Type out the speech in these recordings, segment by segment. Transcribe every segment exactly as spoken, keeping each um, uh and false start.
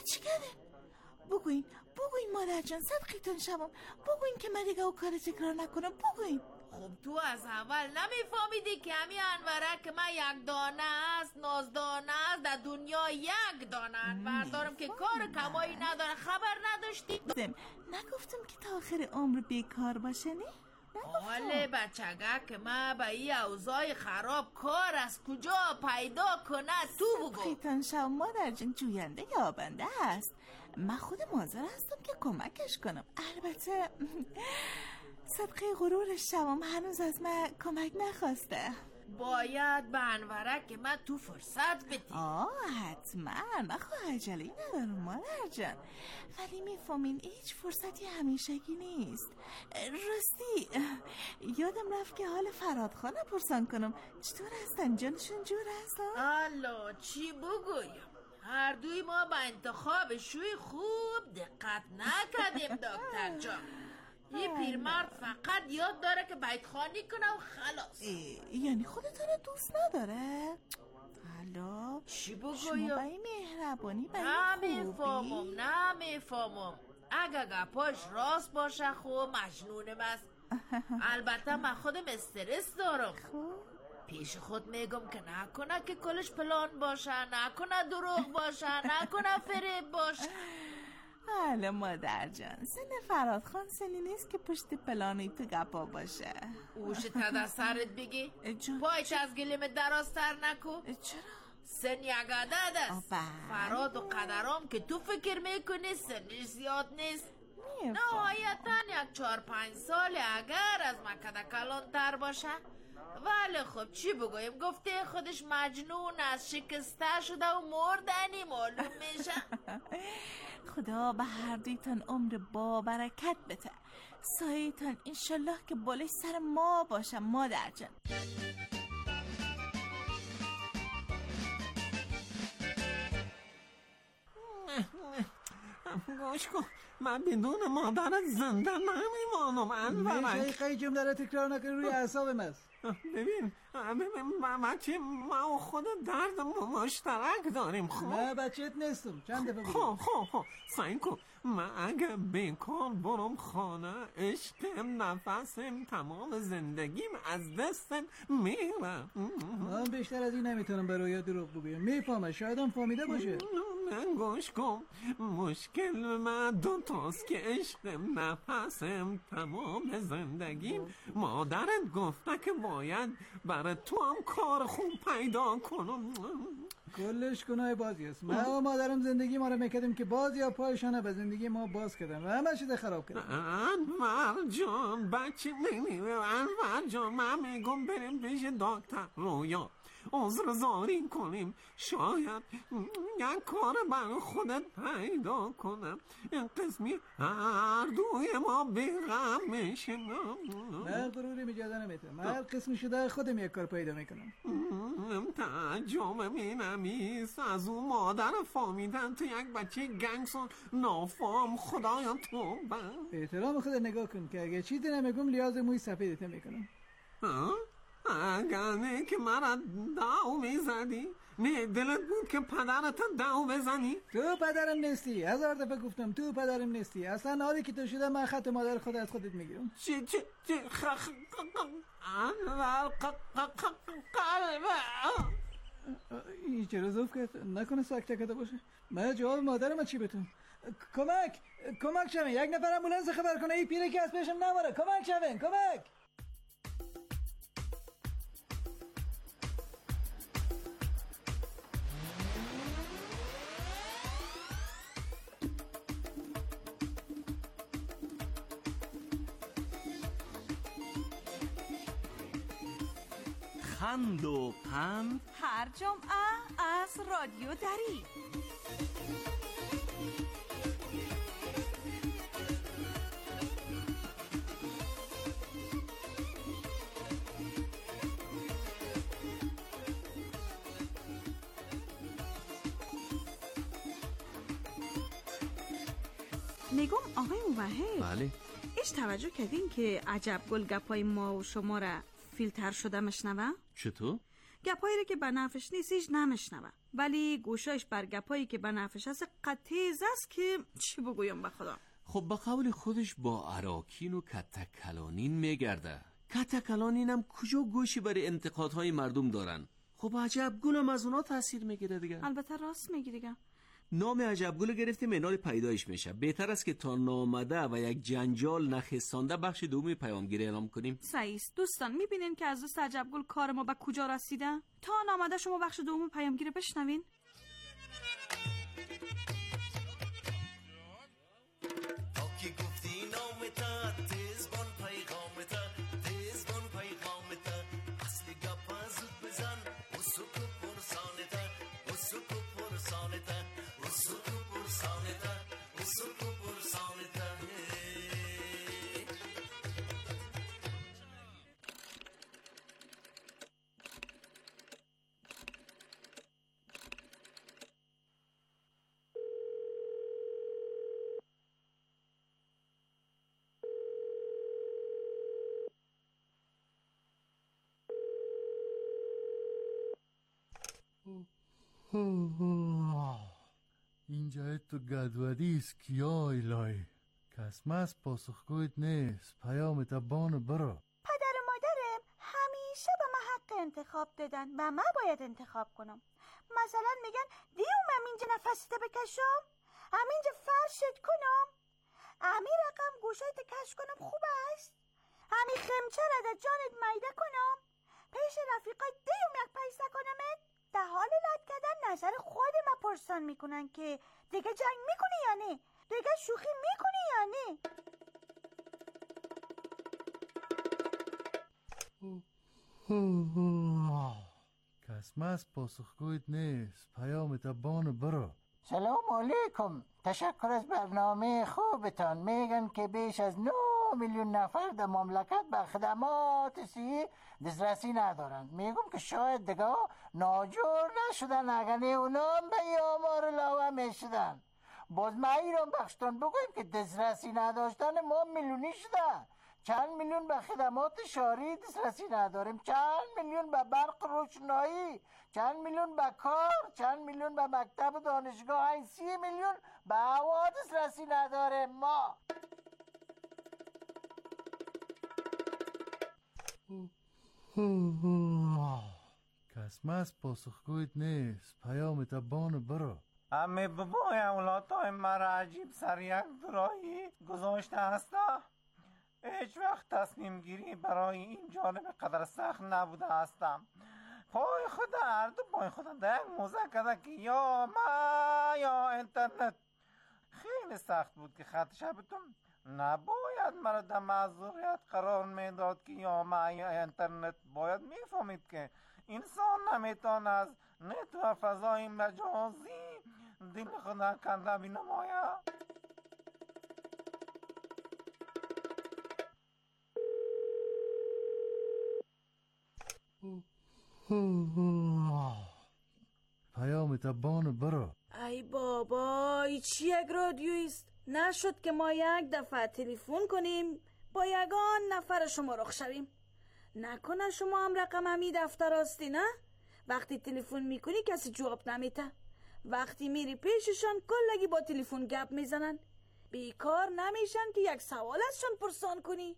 چی کردین؟ بگوین بگوین مادر جان، صدقیتون شوم، بگوین که من دیگه او کار تکرار نکنم. بگوین. خب تو از اول نمیفهمیدی که همین انورک من یک دانه است، نازدانه است، در دنیا یک دانه انور دارم که کار کمایی نداره. خبر نداشتی؟ نگفتم که تا آخر عمر بیکار باشه. نه حاله بچگه که من به این اوضاع خراب کار از کجا پیدا کنه تو بگو. خیتان شو مادر جان، جوینده یابنده است. من خود حاضر هستم که کمکش کنم. البته صدقه غرورش شوم هنوز از من کمک نخواسته. باید به انورک که من تو فرصت بدی. آه حتما، من خواهد عجله‌ای ندارم مادر جان، ولی میفهمین هیچ فرصتی همیشگی نیست. راستی یادم رفت که حال فراد خانه پرسان کنم چطور هستن؟ جانشون جور هستن؟ الله چی بگویم، هر دوی ما به انتخاب شوی خوب دقت نکردیم دکتر جان. یه پیرمرد فقط یاد داره که بیتخوانی کنه و خلاص. یعنی خودتون دوست نداره؟ حالا چی بگویم؟ شما با این مهربانی با این خوبی نمیفهمم. اگه گپاش راست باشه خوب مجنونم است. البته من خودم استرس دارم. خوب پیش خود میگم که نکنه که کلش پلان باشه، نکنه دروغ باشه، نکنه فریب باشه. حالا مادر جان، سن فراد خان سنی نیست که پشت پلانی تو گپا باشه. اوش تا در سرت بگی پایش از گلیم درازتر نکو. چرا؟ سن یک عدد است. فراد و قدرام که تو فکر میکنی سنش زیاد نیست. نهایتا یک چهار پنج سال اگر از مکده کلان تر باشه. ولی خب چی بگویم، گفته خودش مجنون از شکسته شده و مردنی معلوم میشه. خدا به هر دویتان عمر با برکت بده. سایتان انشالله که بالای سر ما باشه مادر جان. گوش کن، من بدون مادرت زنده نمیمانم انورک. میشه خیلی جمله را تکرار نکنی، روی اعصابم است. ببین ببین بچه ما و خود درد مشترک داریم. خب من بچهت نیستم، چند دفعه خب خب خب سعی کن. من اگه بیکار برم خانه عشقم نفسم تمام زندگیم از دستم میرم. من بیشتر از این نمیتونم به رویا دروغ بگویم. میفهمم شایدم فهمیده باشه. من گوش کن، مشکل من دو تاست که عشقم نفسم تمام زندگیم. مادرت گفته که باید برای تو هم کار خوب پیدا کنم. کلش گناه بازی است. من و مادرم زندگی ما رو میکردیم که بازی ها پایشانه به زندگی ما باز کردن و همه چیز خراب کردن. انور جان بچه نمیره. انور جان من میگم بریم پیش دکتر رویا عذر زاری کنیم، شاید یک کار برای خودت پیدا کنم. این قسمی هر دوی ما بیغم میشه. من غروری اجازه نمیتونم. من هر قسم شده خودم یک کار پیدا میکنم. تعجب مینمیست از اون مادر فامیدن تو یک بچه گنگسون نافام. خدایا تو با احترام خود نگاه کن که اگه چیزی نمیگم لیاز موی سفیدت میکنم. ها؟ اگر نه که مرا داو میزدی؟ نه دلت بود که پدرت داو بزنی؟ تو پدرم نیستی، هزار دفعه گفتم تو پدرم نیستی. اصلا حالی که تو شده من خط مادر خود از خودت میگیرم. چی چی چی خخ انور قلبه این چرا زوف کرد؟ نکنه سکته کده باشه. من جواب مادرم چی بتون؟ کمک کمک شوین، یک نفر امبولانس خبر کنه، این پیره که از پیشم نباره. کمک شوین، کمک. خند و پند هر جمعه از رادیو دری. میگم آقای موحد، بله ایش توجه کردین که عجب گل گپای ما و شما را فیلتر شده مشنوه؟ چطور؟ گپایی را که به نفعش نیست ایش نمشنوه. ولی گوشایش بر گپایی که به نفعش هست قطیز است که چی بگویم به خدا. خب با قول خودش با اراکین و کتکلانین میگرده. کتکلانین هم کجا گوشی برای انتقادهای مردم دارن؟ خب عجبگل هم از اونا تاثیر میگیره دیگه. البته راست میگی دیگه. نام عجبگل گرفتیم منال پیدایش میشه. بهتر است که تا نامده و یک جنجال نخستانده بخش دومی پیامگیری اعلام کنیم. صحیح است. دوستان میبینین که از دوست عجبگل کار ما به کجا رسیده؟ تا نامده شما بخش دوم پیامگیری بشنوین. اینجا تو گدودیست کیا ایلای کس مس پاسخگویت نیست. پیامت بانو برو. پدر و مادرم همیشه به من حق انتخاب دادن و من باید انتخاب کنم. مثلا میگن دیومم اینجا نفسته بکشم، همینجا فرشت کنم، امی رقم گوشایت کش کنم خوب است، همی خمچه رده جانت میده کنم، پیش رفیقای دیوم یک پیسه کنمت. در حال لد کردن نظر خودم پرسان میکنن که دیگه جنگ میکنی یا نه، دیگه شوخی میکنی یا نه. کس مس پاسخگویت نیست. پیامت بانو برو. سلام علیکم. تشکر از برنامه خوبتان. میگن که بیش از نه میلیون نفر در مملکت به خدمات صحی دسترسی ندارن. میگم که شاید دیگه ناجور نشدن، اگر نه اونا به این آمار علاوه میشدن. باز ما ایران بخشتان بگویم که دسترسی نداشتن ما میلیونی شده. چند میلیون به خدمات شهری دسترسی نداریم، چند میلیون به برق روشنایی، چند میلیون به کار، چند میلیون به مکتب و دانشگاه، این سی میلیون به هوا دسترسی نداریم ما. کس مس پاسخگویت نیست. پیامت بانو برو. همه بابای اولادای مرا عجیب سر یک دوراهی گذاشته هسته. هیچ وقت تصمیم گیری برای این جانب قدر سخت نبوده هستم. پای خود هر دو پای خود در یک موزه کده که یا ما یا اینترنت. خیلی سخت بود که خط شبتون نباید مرا در معذوریت قرار میداد که یا ما یا اینترنت. باید میفهمید که انسان نمیتونه از نت و فضای مجازی دل خود کنده بینماید. پیامت بانو برو. ای بابا ای چی یک رادیویست؟ نشد که ما یک دفعه تلفن کنیم با یگان نفر شما رخ شویم؟ نکنه شما هم رقم همی دفتر هستی نه؟ وقتی تلفن میکنی کسی جواب نمیده، وقتی میری پیششان کلگی با تلفن گپ میزنن، بیکار نمیشن که یک سوال ازشان پرسان کنی.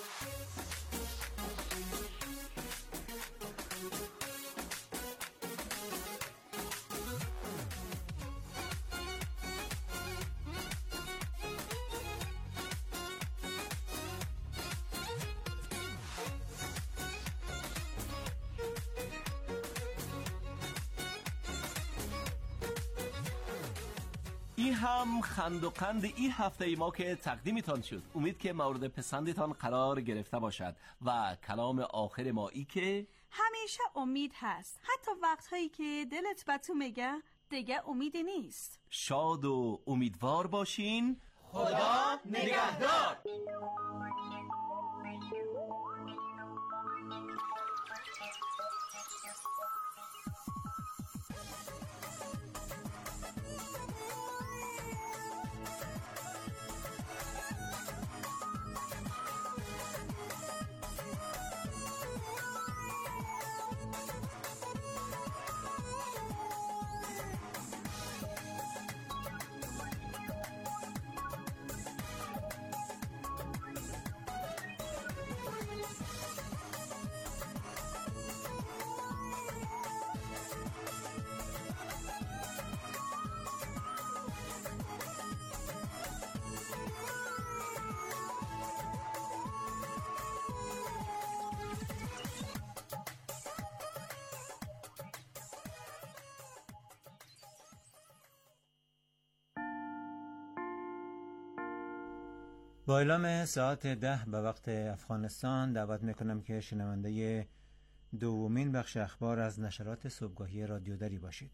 این هم خند و قند این هفته ای ما که تقدیمتان شد. امید که مورد پسندتان قرار گرفته باشد و کلام آخر ما ای که همیشه امید هست، حتی وقتهایی که دلت به تو میگه دیگه امیدی نیست. شاد و امیدوار باشین. خدا نگهدار. با اعلام ساعت ده به وقت افغانستان دعوت میکنم که شنونده دومین بخش اخبار از نشرات صبحگاهی رادیو دری باشید.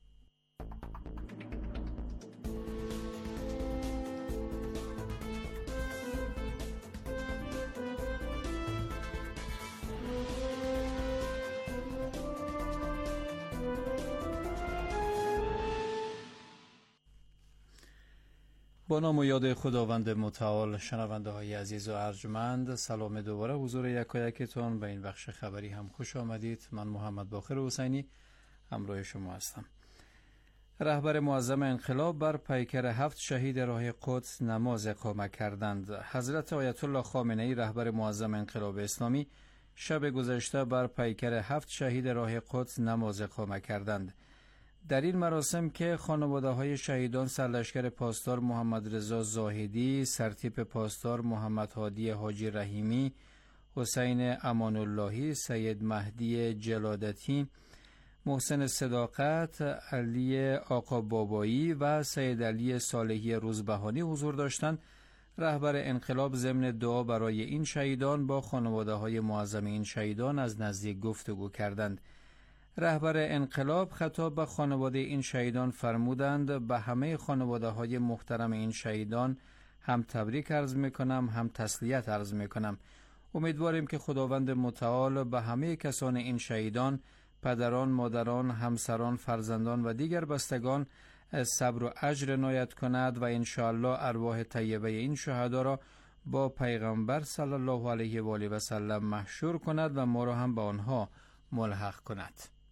با نام و یاد خداوند متعال، شنونده های عزیز و ارجمند، سلام دوباره حضور یکایکتون به این بخش خبری هم خوش آمدید. من محمد باقر حسینی همراه شما هستم. رهبر معظم انقلاب بر پیکر هفت شهید راه قدس نماز اقامه کردند. حضرت آیت الله خامنه ای رهبر معظم انقلاب اسلامی شب گذشته بر پیکر هفت شهید راه قدس نماز اقامه کردند. در این مراسم که خانواده های شهیدان سرلشکر پاسدار محمد رضا زاهدی، سرتیپ پاسدار محمد هادی حاجی رحیمی، حسین امان اللهی، سید مهدی جلادتی، محسن صداقت، علی آقا بابایی و سید علی صالحی روزبهانی حضور داشتند، رهبر انقلاب ضمن دعا برای این شهیدان با خانواده های معظم این شهیدان از نزدیک گفتگو کردند. رهبر انقلاب خطاب به خانواده این شهیدان فرمودند به همه خانواده های محترم این شهیدان هم تبریک عرض میکنم هم تسلیت عرض میکنم. امیدواریم که خداوند متعال به همه کسان این شهیدان، پدران، مادران، همسران، فرزندان و دیگر بستگان صبر و اجر عنایت کند و انشاءالله ارواح طیبه این شهدا را با پیغمبر صلی الله علیه و آله و سلم محشور کند و ما را هم به آنها ملحق کند.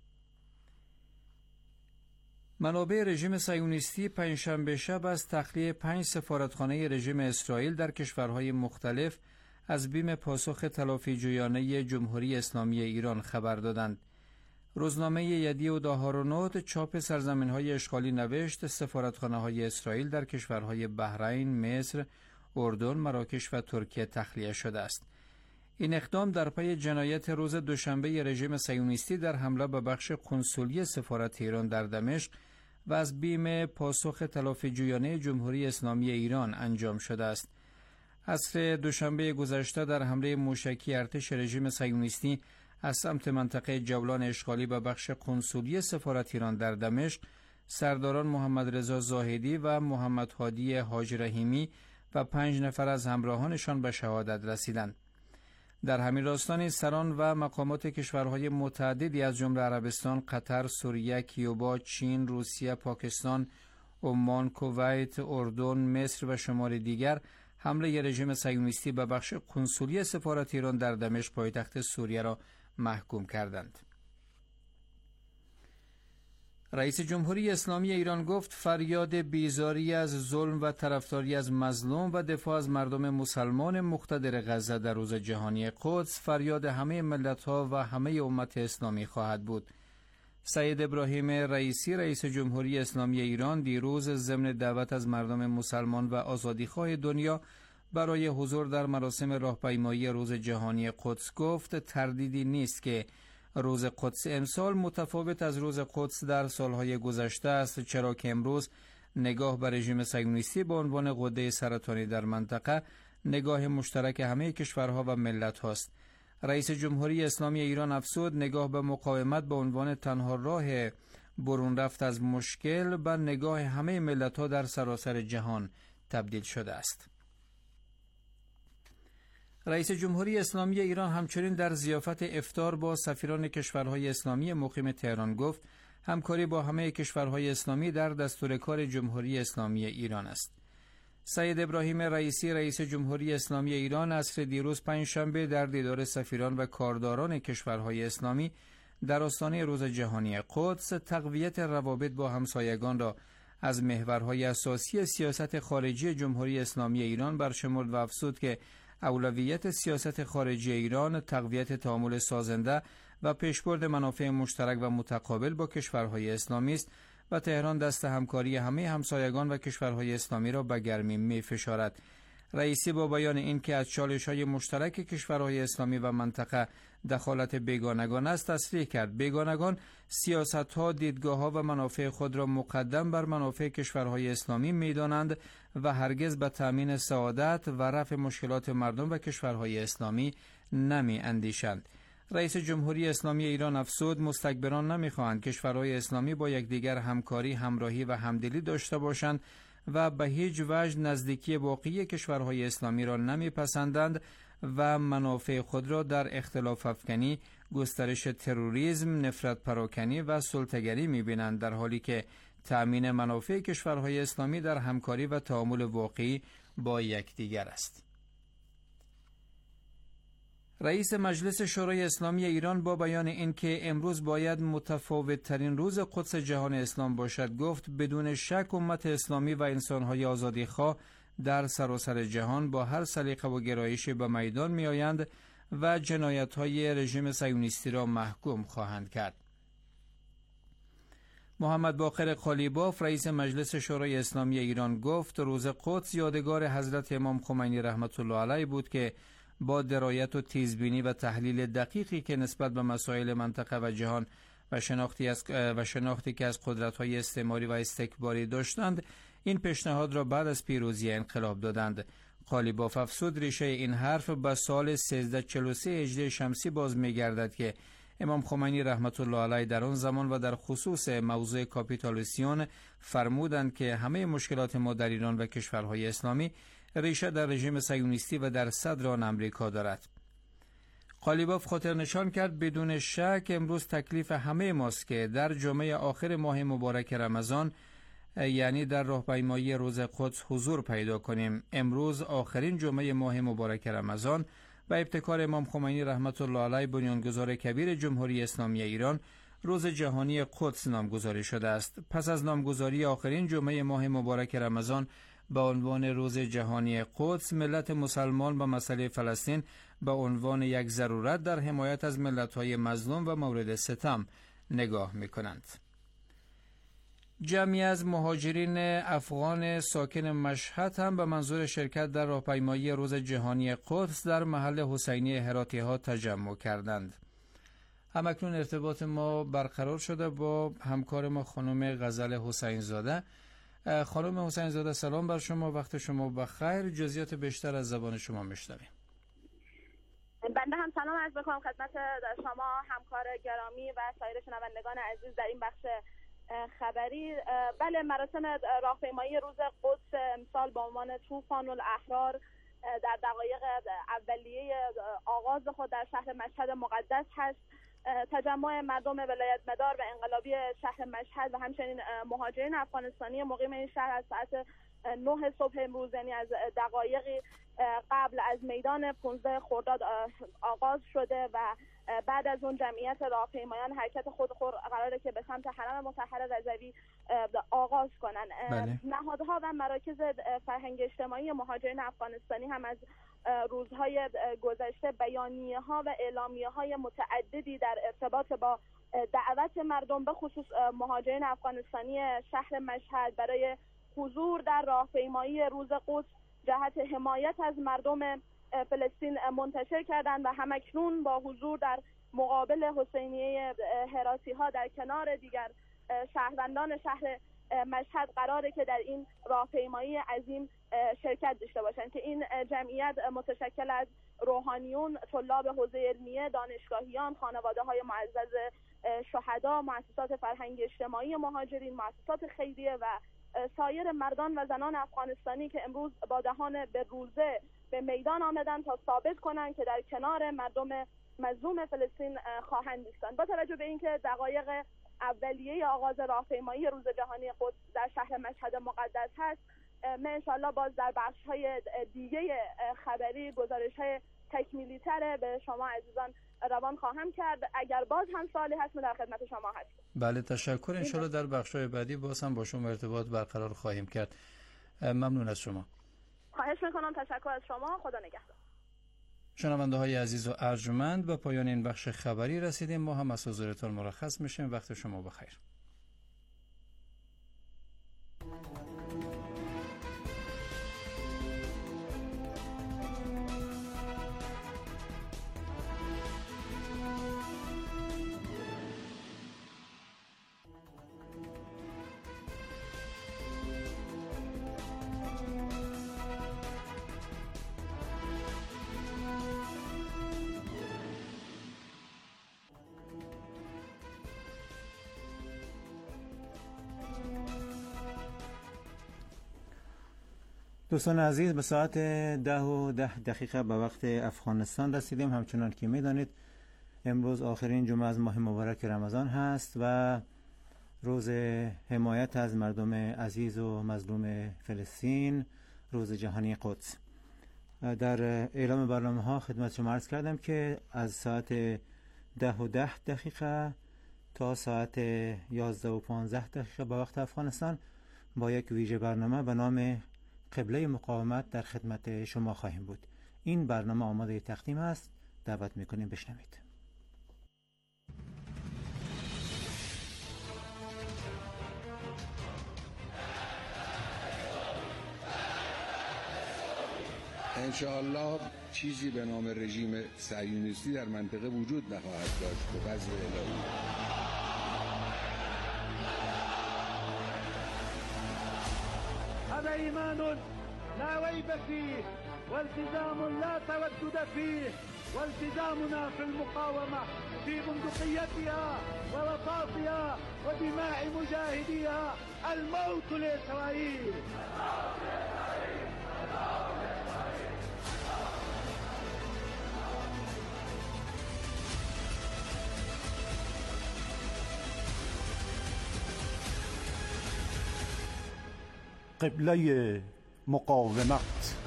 منابع رژیم صهیونیستی پنجشنبه شب از تخلیه پنج سفارتخانه رژیم اسرائیل در کشورهای مختلف از بیم پاسخ تلافی جویانه جمهوری اسلامی ایران خبر دادند. روزنامه یدیعود آهارونوت چاپ سرزمین‌های اشغالی نوشت سفارتخانه‌های اسرائیل در کشورهای بحرین، مصر، اردن، مراکش و ترکیه تخلیه شده است. این اقدام در پی جنایت روز دوشنبه رژیم صهیونیستی در حمله به بخش قنسولی سفارت ایران در دمشق و از بیم پاسخ تلافی جویانه جمهوری اسلامی ایران انجام شده است. عصر دوشنبه گذشته در حمله موشکی ارتش رژیم صهیونیستی از سمت منطقه جولان اشغالی به بخش قنسولی سفارت ایران در دمشق، سرداران محمد رضا زاهدی و محمد هادی حاجی رحیمی و پنج نفر از همراهانشان به شهادت رسیدند. در همین راستان سران و مقامات کشورهای متعددی از جمله عربستان، قطر، سوریه، کیوبا، چین، روسیه، پاکستان، عمان، کویت، اردن، مصر و شمار دیگر حمله رژیم صهیونیستی به بخش قنسولی سفارت ایران در دمشق پایتخت سوریه را محکوم کردند. رئیس جمهوری اسلامی ایران گفت فریاد بیزاری از ظلم و طرفداری از مظلوم و دفاع از مردم مسلمان مقتدر غزه در روز جهانی قدس فریاد همه ملت‌ها و همه امت اسلامی خواهد بود. سید ابراهیم رئیسی رئیس جمهوری اسلامی ایران دیروز ضمن دعوت از مردم مسلمان و آزادیخواه دنیا برای حضور در مراسم راهپیمایی روز جهانی قدس گفت تردیدی نیست که روز قدس امسال متفاوت از روز قدس در سالهای گذشته است، چرا که امروز نگاه به رژیم صهیونیستی به عنوان غده سرطانی در منطقه نگاه مشترک همه کشورها و ملت هاست. رئیس جمهوری اسلامی ایران افزود نگاه به مقاومت به عنوان تنها راه برون رفت از مشکل به نگاه همه ملت ها در سراسر جهان تبدیل شده است. رئیس جمهوری اسلامی ایران همچنین در ضیافت افطار با سفیران کشورهای اسلامی مقیم تهران گفت همکاری با همه کشورهای اسلامی در دستورکار جمهوری اسلامی ایران است. سید ابراهیم رئیسی رئیس جمهوری اسلامی ایران عصر دیروز پنجشنبه در دیدار سفیران و کارداران کشورهای اسلامی در آستانه روز جهانی قدس تقویت روابط با همسایگان را از محورهای اساسی سیاست خارجی جمهوری اسلامی ایران برشمرد و افزود که اولویت سیاست خارجی ایران تقویت تعامل سازنده و پیشبرد منافع مشترک و متقابل با کشورهای اسلامی است و تهران دست همکاری همه همسایگان و کشورهای اسلامی را به گرمی می فشارد. رئیسی با بیان اینکه از چالش‌های مشترک کشورهای اسلامی و منطقه دخالت بیگانگان است تصریح کرد. بیگانگان سیاست‌ها، دیدگاه‌ها و منافع خود را مقدم بر منافع کشورهای اسلامی می‌دانند و هرگز به تأمین سعادت و رفع مشکلات مردم و کشورهای اسلامی نمی‌اندیشند. رئیس جمهوری اسلامی ایران افزود مستکبران نمی‌خواهند کشورهای اسلامی با یکدیگر همکاری، همراهی و همدلی داشته باشند و به هیچ وجه نزدیکی واقعی کشورهای اسلامی را نمی‌پسندند و منافع خود را در اختلاف افکنی، گسترش تروریسم، نفرت پراکنی و سلطه‌گری می‌بینند، در حالی که تأمین منافع کشورهای اسلامی در همکاری و تعامل واقعی با یکدیگر است. رئیس مجلس شورای اسلامی ایران با بیان اینکه امروز باید متفاوت ترین روز قدس جهان اسلام باشد گفت بدون شک امت اسلامی و انسان‌های آزادیخواه در سراسر جهان با هر سلیقه و گرایشی به میدان می آیند و جنایت‌های رژیم صهیونیستی را محکوم خواهند کرد. محمد باقر قالیباف رئیس مجلس شورای اسلامی ایران گفت روز قدس یادگار حضرت امام خمینی رحمت الله علیه بود که با درایت و تیزبینی و تحلیل دقیقی که نسبت به مسائل منطقه و جهان و شناختی از و شناختی که از قدرت‌های استعماری و استکباری داشتند این پیشنهاد را بعد از پیروزی انقلاب دادند. قالیباف افزود ریشه این حرف به سال سیزده چهل و سه هجری شمسی باز می‌گردد که امام خمینی رحمت الله علیه در آن زمان و در خصوص موضوع کاپیتولاسیون فرمودند که همه مشکلات ما در ایران و کشورهای اسلامی ریشه در رژیم صهیونیستی و در صدر آن امریکا دارد. قالیباف خاطر نشان کرد بدون شک امروز تکلیف همه ماست که در جمعه آخر ماه مبارک رمضان یعنی در راهپیمایی روز قدس حضور پیدا کنیم. امروز آخرین جمعه ماه مبارک رمضان و ابتکار امام خمینی رحمت الله علیه بنیانگذار کبیر جمهوری اسلامی ایران روز جهانی قدس نامگذاری شده است. پس از نامگذاری آخرین جمعه ماه مبارک رمضان به عنوان روز جهانی قدس ملت مسلمان به مسئله فلسطین به عنوان یک ضرورت در حمایت از ملت‌های مظلوم و مورد ستم نگاه می‌کنند. جمعی از مهاجرین افغان ساکن مشهد هم به منظور شرکت در راهپیمایی روز جهانی قدس در محل حسینی هراتی‌ها تجمع کردند. همکنون ارتباط ما برقرار شده با همکار ما خانم غزل حسین زاده. خانم حسین زاده سلام بر شما، وقت شما بخیر. جزئیات بیشتر از زبان شما میشنویم. بنده هم سلام عرض می‌کنم خدمت شما همکار گرامی و سایر شنوندگان عزیز در این بخش خبری. بله، مراسم راهپیمایی روز قدس امسال با عنوان طوفان الاحرار در دقایق اولیه آغاز خود در شهر مشهد مقدس هست. تجمع مردم ولایت مدار و انقلابی شهر مشهد و همچنین مهاجرین افغانستانی مقیم این شهر از ساعت نه صبح امروز یعنی از دقایقی قبل از میدان پانزده خرداد آغاز شده و بعد از اون جمعیت راهپیمایان حرکت خود قراره که به سمت حرم مطهر رضوی آغاز کنن. بله. نهادها و مراکز فرهنگ اجتماعی مهاجرین افغانستانی هم از روزهای گذشته بیانیه ها و اعلامیه های متعددی در ارتباط با دعوت مردم به خصوص مهاجرین افغانستانی شهر مشهد برای حضور در راهپیمایی روز قدس جهت حمایت از مردم فلسطین منتشر کردند و همکنون با حضور در مقابل حسینیه هراتی ها در کنار دیگر شهروندان شهر مشهد قراره که در این راهپیمایی عظیم شرکت داشته باشند که این جمعیت متشکل از روحانیون، طلاب حوزه علمیه، دانشگاهیان، خانواده های معزز شهدا، مؤسسات فرهنگ اجتماعی مهاجرین، مؤسسات خیریه و سایر مردان و زنان افغانستانی که امروز با دهان به روزه به میدان آمدن تا ثابت کنند که در کنار مردم مظلوم فلسطین خواهند ایستاد. با توجه به اینکه دقایق اولیه آغاز راهپیمایی روز جهانی قدس در شهر مشهد مقدس هست، من انشالله باز در بخش‌های دیگه خبری گزارش‌های تکمیلی تر به شما عزیزان روان خواهم کرد. اگر باز هم سوالی هست من در خدمت شما هستم. بله تشکر. انشالله در بخش‌های بعدی باز هم با شما ارتباط برقرار خواهیم کرد. ممنون از شما. خواهش میکنم. تشکر از شما. خدا نگهدار. شنونده های عزیز و ارجمند، به پایان این بخش خبری رسیدیم. ما هم از حضورتان مرخص میشیم. وقت شما بخیر. دوستان عزیز، به ساعت ده و ده دقیقه به وقت افغانستان رسیدیم. همچنان که میدانید امروز آخرین جمعه از ماه مبارک رمضان هست و روز حمایت از مردم عزیز و مظلوم فلسطین، روز جهانی قدس. در اعلام برنامه ها خدمت شما عرض کردم که از ساعت ده و ده دقیقه تا ساعت یازده و پانزده دقیقه به وقت افغانستان با یک ویژه برنامه به نام قبله مقاومت در خدمت شما خواهیم بود. این برنامه آماده تقدیم است. دعوت میکنیم بشنوید. انشاءالله چیزی به نام رژیم صهیونیستی در منطقه وجود نخواهد داشت به فضل الهی. هذا ایمان لا ریب فیه والتزام لا تردد فیه والتزامنا في المقاومة في بندقيتها ورصاصها ودماء مجاهديها. الموت لإسرائيل. قبله مقاومت.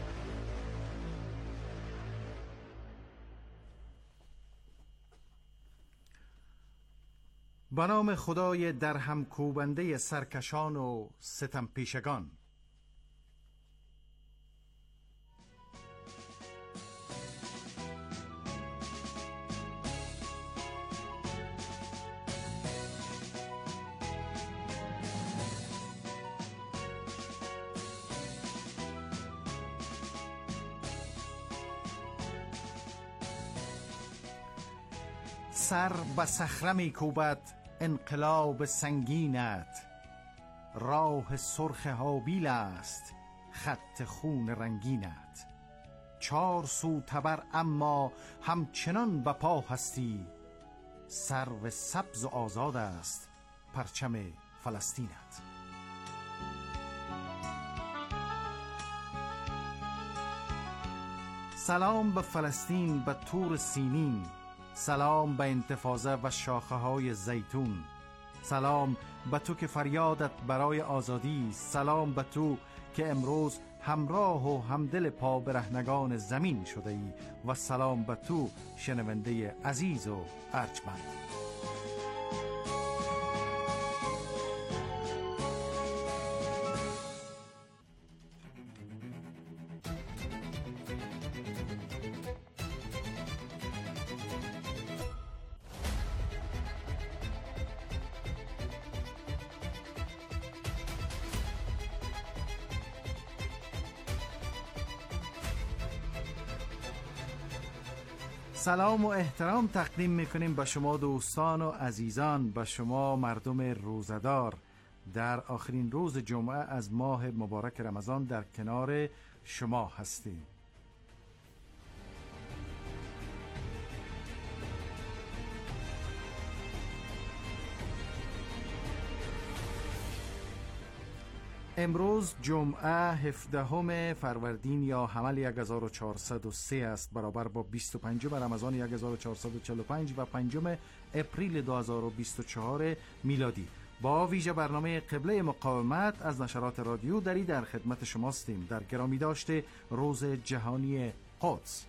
به نام خدای در هم کوبنده سرکشان و ستم پیشگان. سر به صخره می کوبد انقلاب سنگینت، راه سرخ هابیل است خط خون رنگینت. چار سو تبر اما همچنان به پا هستی، سرو سبز و آزاد است پرچم فلسطینت. سلام به فلسطین، به تور سینین، سلام به انتفاضه و شاخه های زیتون. سلام به تو که فریادت برای آزادی، سلام به تو که امروز همراه و همدل پا برهنگان زمین شده ای و سلام به تو شنونده عزیز و ارجمند. سلام و احترام تقدیم میکنیم به شما دوستان و عزیزان، به شما مردم روزدار، در آخرین روز جمعه از ماه مبارک رمضان در کنار شما هستیم. امروز جمعه هفدهم فروردین یا حمل یک هزار و چهارصد و سه است، برابر با بیست و پنجم رمضان یک هزار و چهارصد و چهل و پنج و پنجم اپریل دو هزار و بیست و چهار میلادی. با ویژه برنامه قبله مقاومت از نشرات رادیو دری در خدمت شماستیم در گرامی داشته روز جهانی قدس.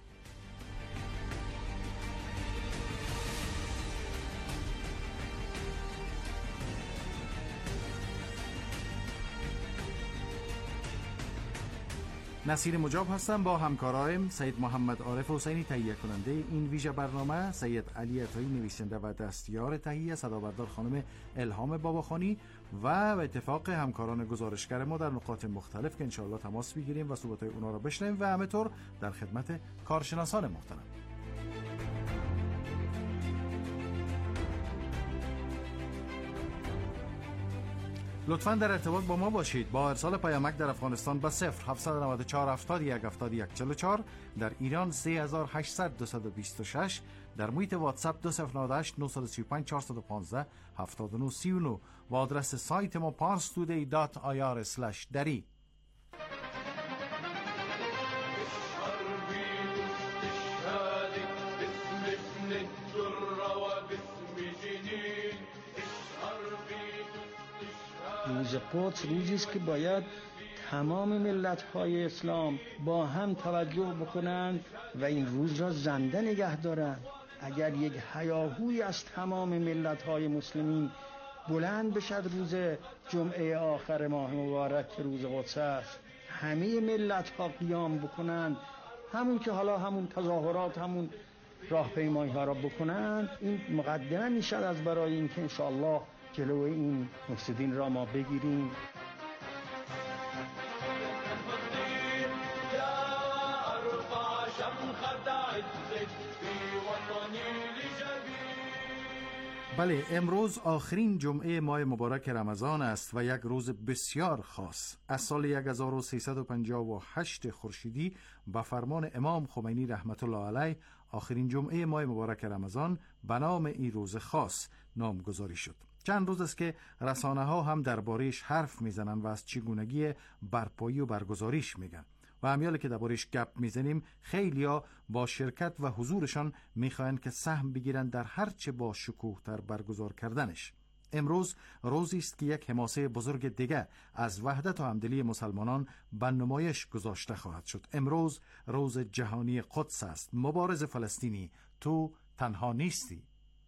نصیر مجاب هستم با همکارایم سید محمد عارف حسینی تهیه کننده این ویژه برنامه، سید علی عطایی نویسنده و دستیار تهیه، صدابردار خانم الهام باباخانی و به اتفاق همکاران گزارشگر ما در نقاط مختلف که انشاءالله تماس بگیریم و صحبت‌های اونا رو بشنویم و همینطور در خدمت کارشناسان محترم. لطفاً در ارتباط با ما باشید با ارسال پیامک در افغانستان به صفر هفت نه چهار هفتاد و یک هفتاد و یک چهل و چهار، در ایران سه هزار و هشتصد دویست و بیست و شش، در محیط واتساپ دو صفر نه هشت نه سه پنج چهار یک پنج هفت نه سه نه و آدرس سایت ما پارس تودی دات آی آر اسلش دری. روز قدس روزی است که باید تمام ملت‌های اسلام با هم توجه بکنند و این روز را زنده نگه دارند. اگر یک هیاهویی از تمام ملت‌های مسلمین بلند بشد روز جمعه آخر ماه مبارک که روز قدس است، همه ملت‌ها قیام بکنند، همون که حالا همون تظاهرات، همون راهپیمایی ها را بکنند، این مقدمه میشد از برای اینکه انشاءالله جلو این مفسدین را ما بگیریم. بله، امروز آخرین جمعه ماه مبارک رمضان است و یک روز بسیار خاص. از سال هزار و سیصد و پنجاه و هشت خورشیدی به فرمان امام خمینی رحمت الله علیه آخرین جمعه ماه مبارک رمضان به نام این روز خاص نامگذاری شد. چند روز است که رسانه ها هم درباره‌اش حرف میزنن و از چگونگی برپایی و برگزاریش میگن و همیاله که درباره‌اش گپ میزنیم خیلیا با شرکت و حضورشان میخواین که سهم بگیرن در هر چه با شکوه‌تر برگزار کردنش. امروز روزی است که یک حماسه بزرگ دیگه از وحدت و همدلی مسلمانان به نمایش گذاشته خواهد شد. امروز روز جهانی قدس است. مبارز فلسطینی، تو تنها نیستی.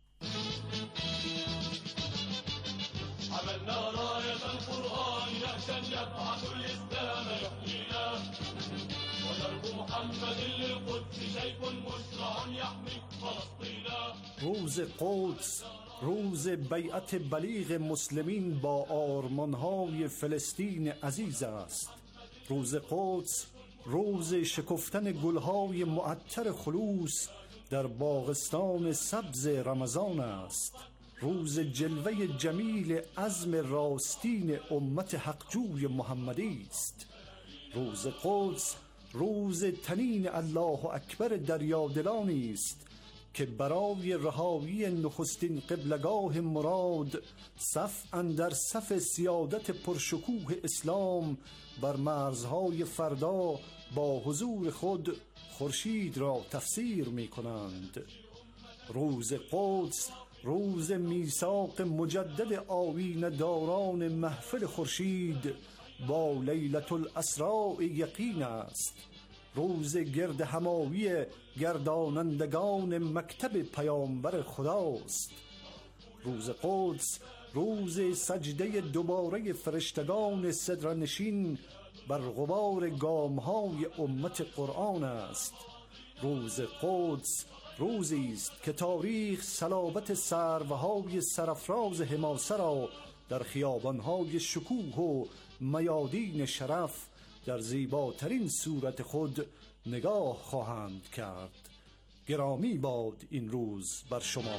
روز قدس، روز بیعت بلیغ مسلمین با آرمانهای فلسطین عزیز است. روز قدس، روز شکفتن گلهای معطر خلوص در باغستان سبز رمضان است. روز جلوه جمیل عزم راستین امت حقجوی محمدی است. روز قدس، روز تنین الله اکبر دریادلانی است که برای رهایی نخستین قبلگاه مراد صف اندر صف سیادت پرشکوه اسلام بر مرزهای فردا با حضور خود خورشید را تفسیر می کنند. روز قدس، روز میثاق مجدد آیین داران محفل خورشید با لیلة الاسراء یقین است. روز گرد همایی گردانندگان مکتب پیامبر خداست. روز قدس، روز سجده دوباره فرشتگان صدرنشین بر غبار گامهای امت قرآن است. روز قدس، روزی است که تاریخ صلابت سروهای سرافراز حماسه را در خیابانهای شکوه و میادین شرف در زیباترین صورت خود نگاه خواهند کرد. گرامی باد این روز بر شما.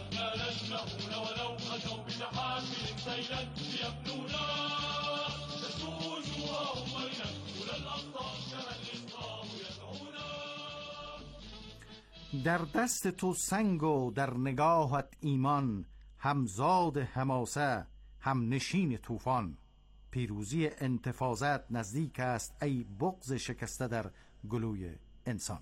در دست تو سنگ و در نگاهت ایمان، همزاد حماسه هم نشین طوفان. پیروزی انتفاضت نزدیک است ای بغض شکسته در گلوی انسان.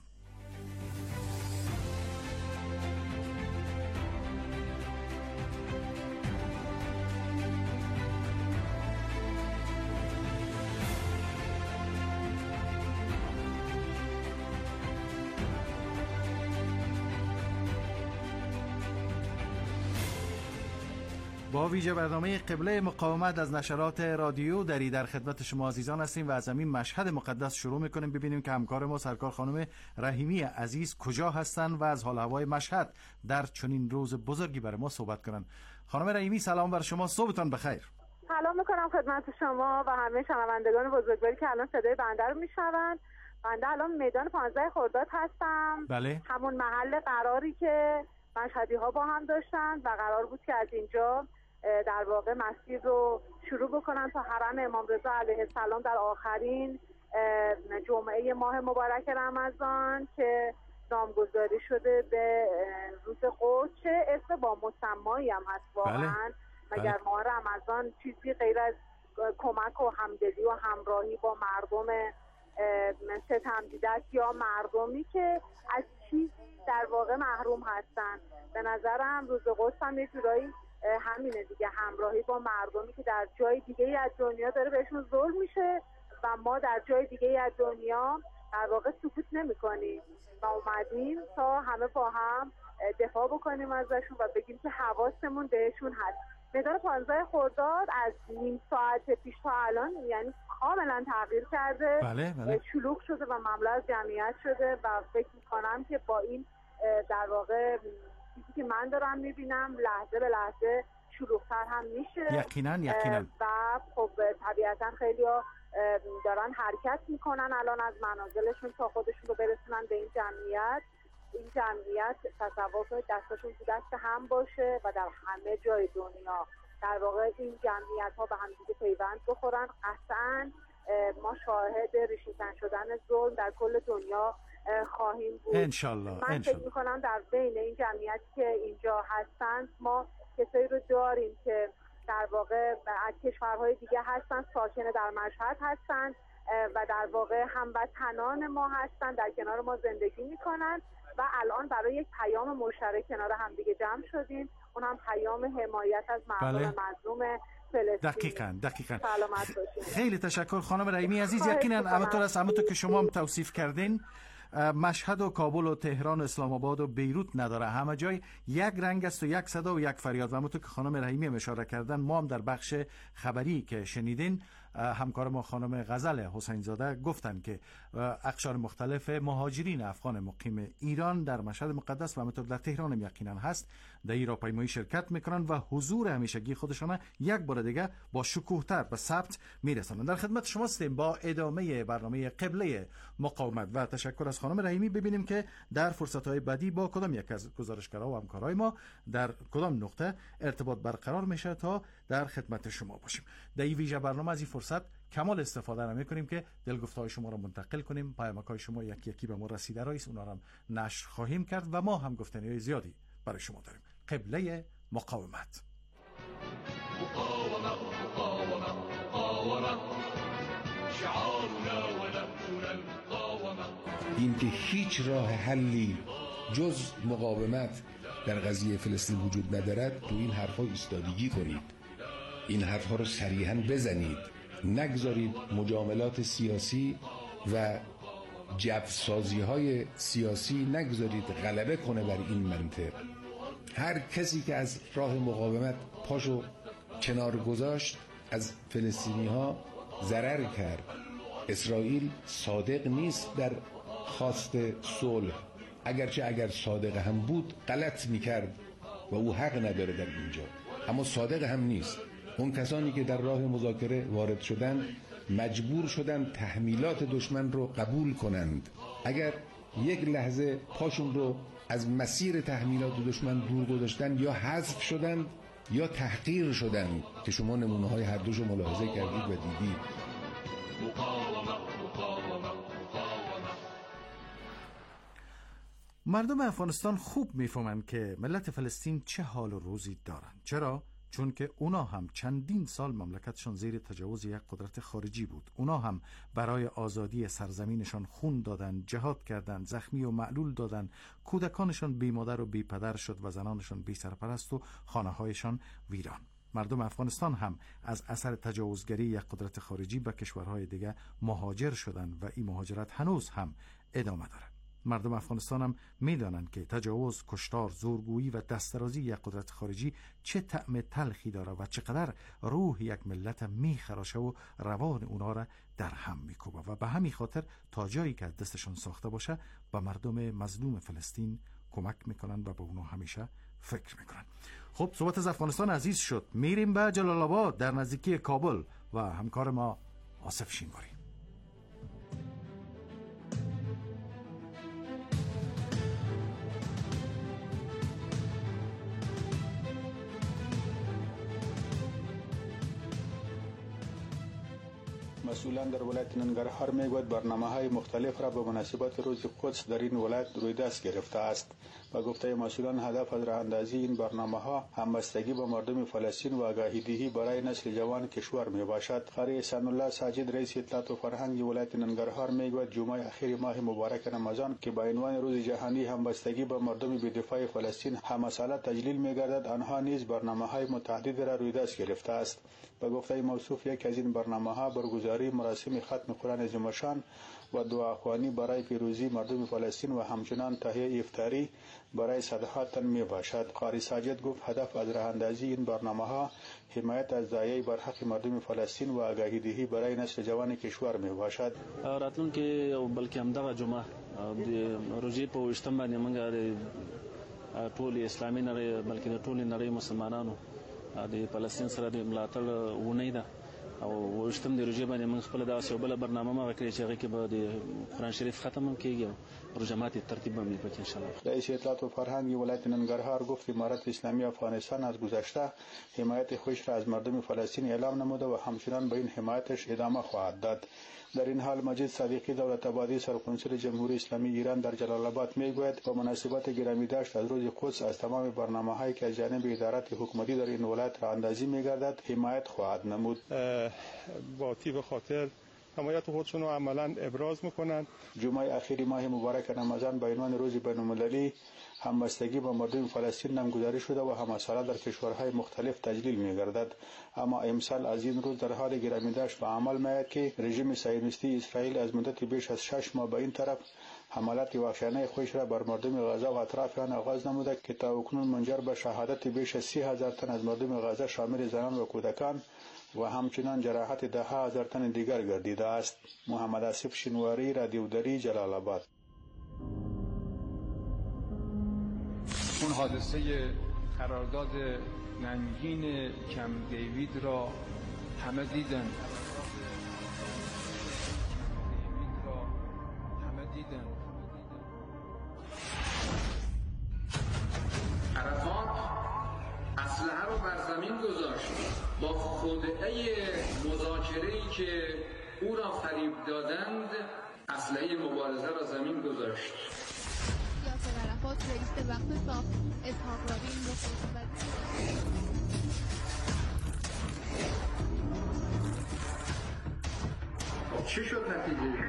با ویژه برنامه قبله مقاومت از نشرات رادیو دری در خدمت شما عزیزان هستیم و از همین مشهد مقدس شروع میکنیم. ببینیم که همکار ما سرکار خانم رحیمی عزیز کجا هستن و از حال هوای مشهد در چنین روز بزرگی برای ما صحبت کنن. خانم رحیمی سلام بر شما، صبحتان بخیر. سلام میکنم خدمت شما و همه شنوندگان بزرگواری که الان صدای بنده رو میشنوند. بنده الان میدان پانزده خرداد هستم. بله. همون محل قراری که مشهدی ها با هم داشتن و قرار بود که از اینجا در واقع مسیر رو شروع بکنن تا حرم امام رضا علیه السلام در آخرین جمعه ماه مبارک رمضان که نامگذاری شده به روز قدس، چه اسم با مسمایی هم هست واقعا. بله. مگر ماه رمضان چیزی غیر از کمک و همدلی و همراهی با مردم ستم دیده است یا مردمی که از چیزی در واقع محروم هستن؟ به نظرم روز قدس هم یه جورایی همینه دیگه، همراهی با مردمی که در جای دیگه از دنیا داره بهشون ظلم میشه و ما در جای دیگه از دنیا در واقع سکوت نمی کنیم و اومدیم تا همه با هم دفاع بکنیم ازشون و بگیم که حواسمون بهشون هست. میدان پانزده خرداد از نیم ساعت پیش تا الان یعنی کاملا تغییر کرده. بله بله. شلوغ شده و مملو از جمعیت شده و فکر میکنم که با این در واقع چیزی که من دارم میبینم لحظه به لحظه شلوغ‌تر هم میشه. یقینا یقینا. و خب طبیعتا خیلی‌ها دارن حرکت میکنن الان از منازلشون تا خودشون رو برسونن به این جمعیت. این جمعیت تصور کنید دستشون تو دست هم باشه و در همه جای دنیا در واقع این جمعیت ها به هم دیگه پیوند بخورن. قطعاً ما شاهد ریشه‌کن شدن ظلم در کل دنیا خواهیم بود. انشالله. من انشالله. فکر میکنم در بین این جمعیتی که اینجا هستند ما کسایی رو داریم که در واقع از کشورهای دیگه هستن، ساکن در مشهد هستن و در واقع هموطنان ما هستن، در کنار ما زندگی میکنن و الان برای یک پیام مشترک کنار هم دیگه جمع شدیم، اون هم پیام حمایت از مردم بله. مظلوم فلسطین. دقیقاً دقیقاً. سلامت باشید. خیلی تشکر خانم رحیمی عزیز. یقینا همونطور است همونطور که شما هم توصیف کردین مشهد و کابل و تهران و اسلام آباد و بیروت نداره، همه جای یک رنگ است و یک صدا و یک فریاد و همونطور که خانم رحیمی هم اشاره کردن ما هم در بخش خبری که شنیدین همکار ما خانم غزل حسین زاده گفتن که اقشار مختلف مهاجرین افغان مقیم ایران در مشهد مقدس و همینطور در تهران هم یقینا هست در این راهپیمایی شرکت میکنن و حضور همیشگی خودشان یک بار دیگه با شکوهتر به ثبت میرسونن. در خدمت شما هستیم با ادامه برنامه قبله مقاومت و تشکر از خانم رحیمی. ببینیم که در فرصت‌های بعدی با کدام یک از گزارشگرها و همکارای ما در کدام نقطه ارتباط برقرار میشه تا در خدمت شما باشیم. در این ویژه برنامه از این فرصت کمال استفاده را میکنیم که دلگفته‌های شما را منتقل کنیم. پیامک‌های شما یکی یکی به ما رسیده است، اونها را نشر خواهیم کرد و ما هم گفتنی‌های زیادی برای شما داریم. قبله مقاومت. مقاومة مقاومة مقاومة شعارنا ونبعنا المقاومة. این که هیچ راه حلی جز مقاومت در قضیه فلسطین وجود ندارد، تو این حرفا ایستادگی کنید، این حرفها رو صریحاً بزنید، نگذارید مجاملات سیاسی و جبسازی های سیاسی نگذارید غلبه کنه بر این منطق. هر کسی که از راه مقاومت پاشو کنار گذاشت از فلسطینی ها ضرر کرد. اسرائیل صادق نیست در خواست صلح، اگرچه اگر صادق هم بود غلط میکرد و او حق نداره در اینجا، اما صادق هم نیست. اون کسانی که در راه مذاکره وارد شدن مجبور شدن تحمیلات دشمن رو قبول کنند. اگر یک لحظه پاشون رو از مسیر تحمیلات دشمن دور گذاشتن یا حذف شدند یا تحقیر شدند که شما نمونه های هر دوشو ملاحظه کردید و دیدید. مردم افغانستان خوب میفهمند که ملت فلسطین چه حال و روزی دارند. چرا؟ چون که اونا هم چندین سال مملکتشان زیر تجاوز یک قدرت خارجی بود. اونا هم برای آزادی سرزمینشان خون دادن، جهاد کردند، زخمی و معلول دادن، کودکانشان بی مادر و بی پدر شد و زنانشان بی سرپرست و خانه‌هایشان ویران. مردم افغانستان هم از اثر تجاوزگری یک قدرت خارجی به کشورهای دیگه مهاجر شدند و این مهاجرت هنوز هم ادامه داره. مردم افغانستان هم میدانند که تجاوز، کشتار، زورگویی و دسترازی یک قدرت خارجی چه طعم تلخی داره و چقدر روح یک ملت میخراشه و روان اونا را در هم میکوبه و به همین خاطر تا جایی که دستشان ساخته باشه به مردم مظلوم فلسطین کمک میکنن و به اونا همیشه فکر میکنن. خب صحبت از افغانستان عزیز شد، میریم به جلال آباد در نزدیکی کابل و همکار ما آصف شینواری. مسئولان در ولایت ننگرهار میگوید برنامه‌های مختلف را به مناسبت روز قدس در این ولایت روی دست گرفته است. با گفته مسئولان هدف از راه اندازی این برنامه‌ها همبستگی با مردم فلسطین و آگاهی دهی برای نسل جوان کشور میباشد. قاری احسان الله ساجد رئیس اطلاعات و فرهنگ ولایت ننگرهار میگوید جمعه اخیر ماه مبارک رمضان که با عنوان روز جهانی همبستگی با مردم بی‌دفاع فلسطین همساله تجلیل می‌گردد، آنها نیز برنامه‌های متعدد را روی دست گرفته است. با گفته موصوف یک از این برنامه‌ها برگزاری مراسم ختم قرآن عظیم‌الشان و دعاخوانی برای پیروزی مردم فلسطین و همچنان تهیه افطاری برای صدها تن می باشد. قاری ساجد گفت هدف از راه اندازی این برنامه‌ها حمایت از ضایع بر حق مردم فلسطین و آگاهی دهی برای نسل جوان کشور می باشد. راتلونکي او بلکې همدغه جمعه د روزي په وشتم باندې موږ ټول اسلامي نړۍ بلکې د ټول نړۍ مسلمانانو د فلسطین سره د ملاتړ ونې ده او وشتم د روزي باندې موږ خپل داسې بل برنامه ما وکړي چې هغه کې به د قرآن شریف ختم کیږي او رجمات ترتیب باندې پکې ان شاء الله. رئیس اطلاعات و فرهنگ ولایت ننگرهار گفت امارت اسلامی افغانستان از گذشته حمایت خوش را از مردم فلسطین اعلام نموده و همچنان به این حمایتش ادامه خواهد داد. در این حال مجید صادقی دولت آبادی سرقنصل جمهوری اسلامی ایران در جلال آباد میگوید با مناسبت گرامی داشت از روز قدس از تمام برنامه‌هایی که از جانب ادارات حکومتی در این ولایت راه اندازی می‌گردد حمایت خواهد نمود. با طیب خاطر حمایت خودشون رو عملاً ابراز میکنند. جمعه اخیر ماه مبارک رمضان با عنوان روز بین‌المللی همبستگی با مردم فلسطین نامگذاری شده و همساله در کشورهای مختلف تجلیل می‌گردد. اما امسال از این روز در حال گرامی داشت به عمل می‌آید که رژیم صهیونیستی اسرائیل از مدت بیش از شش ماه به این طرف حملات وحشیانه خودش را بر مردم غزه و اطراف آن آغاز نموده که تا اکنون منجر به شهادت بیش از سی هزار تن از مردم غزه شامل زنان و کودکان و همچنان جراحت ده هزار تن دیگر گردیده است. محمد آصف شنواری، رادیو دری، جلال آباد. اون حادثه قرارداد ننگین کم دیوید را همه دیدن. عرفات اسلحه رو بر زمین گذاشت با خودعه مذاکره‌ای که او را فریب دادند اسلحه مبارزه را زمین گذاشت. یاسر عرفات رئیس وقت ساخت اسحاق رابین رو چه شد نتیجه؟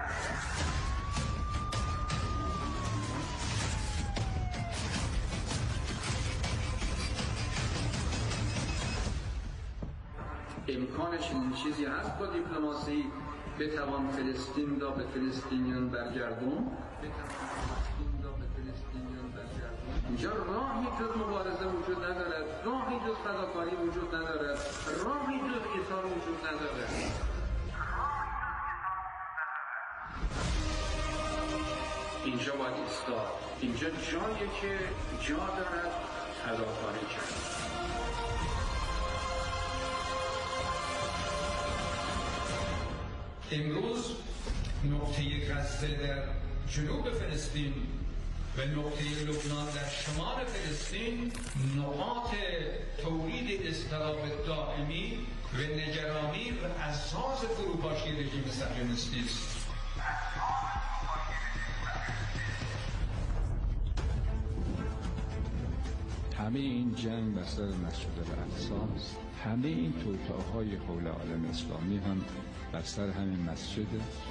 امکان چنین چیزی هست با دیپلماسی بتوان فلسطین را به فلسطینیان برگردون؟ اینجا راهی جز مبارزه وجود ندارد، راهی جز فداکاری وجود ندارد، راهی جز ایثار وجود ندارد. اینجا باید ایستاد، اینجا جایی که جا دارد فداکاری کرد. امروز نقطه غزه در جنوب فلسطین و نقطه لبنان در شمال فلسطین نقاط تولید اضطراب دائمی و نگرانی و اساس فروپاشی رژیم صهیونیستی است. همه این جنگ بر سر مسجد الاقصی است. همه این توطئه‌های حول عالم اسلامی هم بر سر همین مسجد.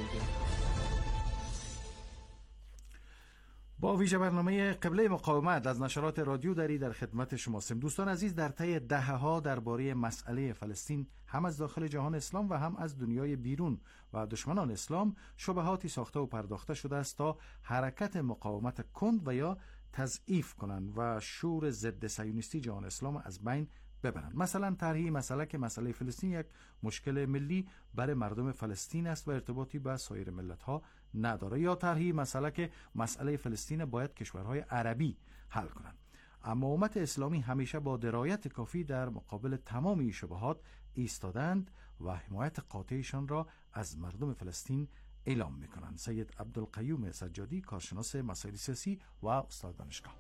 با ویژه برنامه قبله مقاومت از نشرات رادیو دری در خدمت شماستیم. دوستان عزیز، در طی دهه‌ها درباره مسئله فلسطین هم از داخل جهان اسلام و هم از دنیای بیرون و دشمنان اسلام شبهاتی ساخته و پرداخته شده است تا حرکت مقاومت کند و یا تضعیف کنند و شور ضد صهیونیستی جهان اسلام از بین ببرند. مثلا طرحی مسئله که مسئله فلسطین یک مشکل ملی برای مردم فلسطین است و ارتباطی با سایر ملت‌ها نداره، یا طرحی مسئله که مسئله فلسطین باید کشورهای عربی حل کنند. اما امت اسلامی همیشه با درایت کافی در مقابل تمام این شبهات ایستادند و حمایت قاطعشان را از مردم فلسطین اعلام می‌کنند. سید عبدالقیوم سجادی، کارشناس مسائل سیاسی و استاد دانشگاه.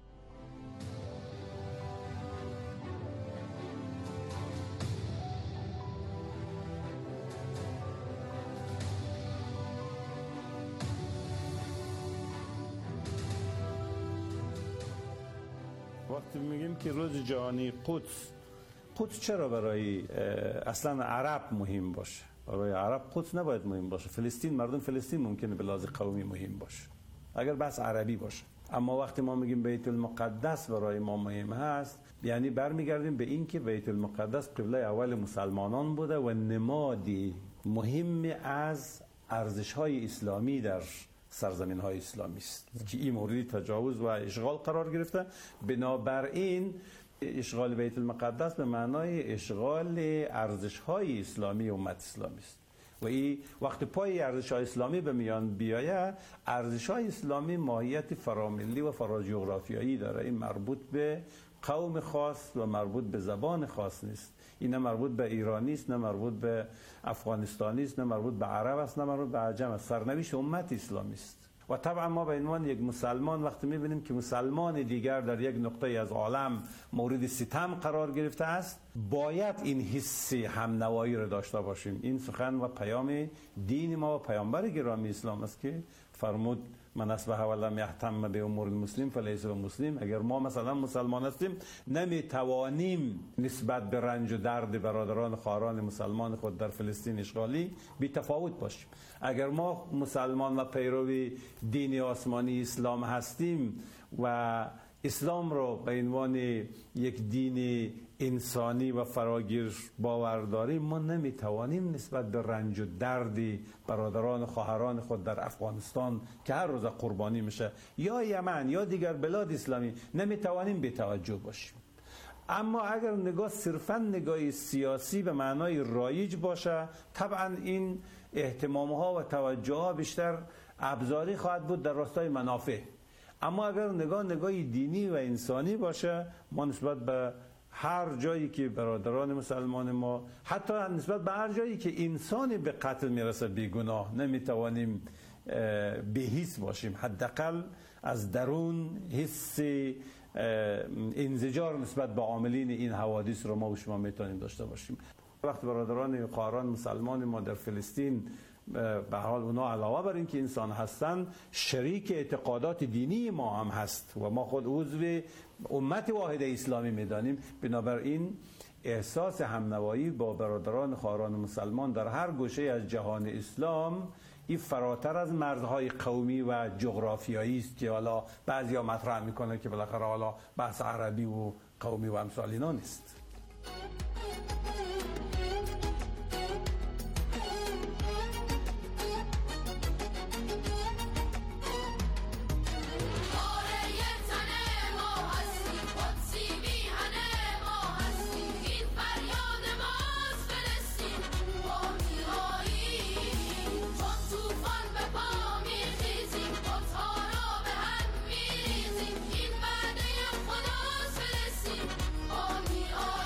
وقتی میگیم که روز جهانی قدس، قدس چرا برای اصلا عرب مهم باشه؟ برای عرب قدس نباید مهم باشه. فلسطین، مردم فلسطین ممکنه به لحاظ قومی مهم باشه اگر بحث عربی باشه. اما وقتی ما میگیم بیت المقدس برای ما مهم هست، یعنی برمیگردیم به این که بیت المقدس قبله اول مسلمانان بوده و نمادی مهم از ارزش‌های اسلامی در سرزمین‌های اسلامی است که این مورد تجاوز و اشغال قرار گرفته. بنابراین اشغال بیت المقدس به معنای اشغال ارزش‌های اسلامی امت اسلامی است و این وقت پای ارزش‌های اسلامی به میان بیاید، ارزش‌های اسلامی ماهیت فراملی و فراجغرافیایی داره. این مربوط به قوم خاص و مربوط به زبان خاص نیست. این نه مربوط به ایرانی است، نه مربوط به افغانستانی است، نه مربوط به عرب است، نه مربوط به عجم است. سرنوشت امت اسلامی است. و طبعا ما به عنوان یک مسلمان وقتی می‌بینیم که مسلمان دیگر در یک نقطه از عالم مورد ستم قرار گرفته است، باید این حس همنوایی را داشته باشیم. این سخن و پیام دین ما و پیامبر گرامی اسلام است که فرمود من اصبح ولم یهتم به امور المسلم فلیس بمسلم. اگر ما مثلا مسلمان هستیم نمیتوانیم نسبت به رنج و درد برادران خواهران مسلمان خود در فلسطین اشغالی بی تفاوت باشیم. اگر ما مسلمان و پیروی دین آسمانی اسلام هستیم و اسلام رو به عنوان یک دین انسانی و فراگیر باور داریم، ما نمیتوانیم نسبت به رنج و دردی برادران و خواهران خود در افغانستان که هر روز قربانی میشه یا یمن یا دیگر بلاد اسلامی نمیتوانیم بی توجه باشیم. اما اگر نگاه صرفا نگاه سیاسی به معنای رایج باشه، طبعا این اهتمام ها و توجه ها بیشتر ابزاری خواهد بود در راستای منافع. اما اگر نگاه نگاه دینی و انسانی باشه، ما نسبت به هر جایی که برادران مسلمان ما، حتی نسبت به هر جایی که انسانی به قتل میرسه بیگناه، نمیتوانیم بی‌حس باشیم. حداقل از درون حس انزجار نسبت به عاملین این حوادث رو ما و شما میتونیم داشته باشیم. وقتی برادران خواهران مسلمان ما در فلسطین به حال اونا علاوه بر این که انسان هستن شریک اعتقادات دینی ما هم هست و ما خود عضو امت واحد اسلامی میدانیم. بنابراین احساس همنوایی با برادران خواهران مسلمان در هر گوشه از جهان اسلام این فراتر از مرزهای قومی و جغرافیایی است که حالا بعضیا مطرح میکنه که بالاخره حالا بحث عربی و قومی و امثال اینا نیست. Oh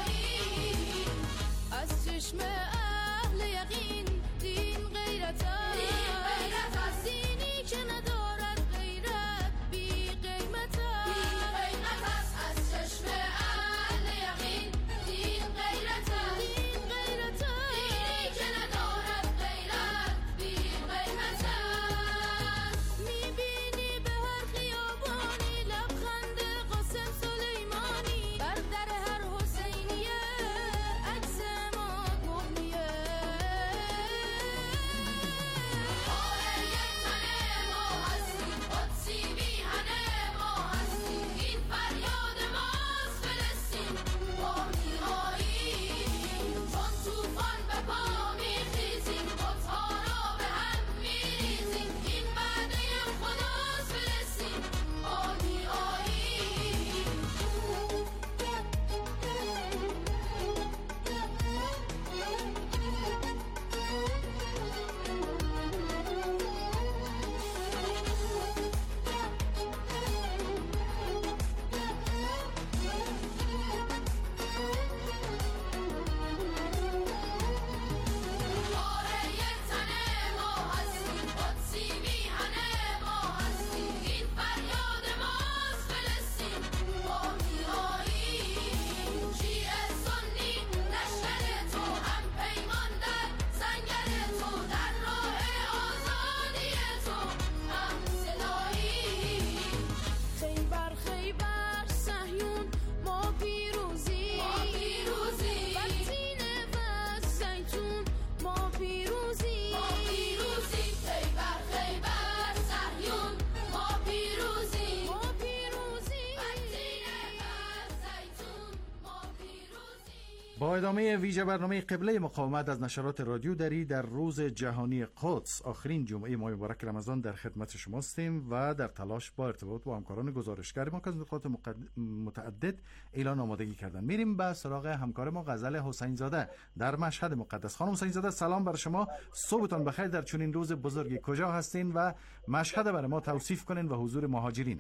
ادامه ویژه برنامه قبله مقاومت از نشرات رادیو دری در روز جهانی قدس آخرین جمعه ماه مبارک رمضان در خدمت شما هستیم و در تلاش با ارتباط با همکاران گزارشگر ما که از نقاط متعدد اعلان آمادگی کردن. میریم به سراغ همکار ما غزل حسین زاده در مشهد مقدس. خانم حسین زاده سلام بر شما، صبحتان بخیر در چنین روز بزرگی. کجا هستین و مشهد برای ما توصیف کنین و حضور مهاجرین؟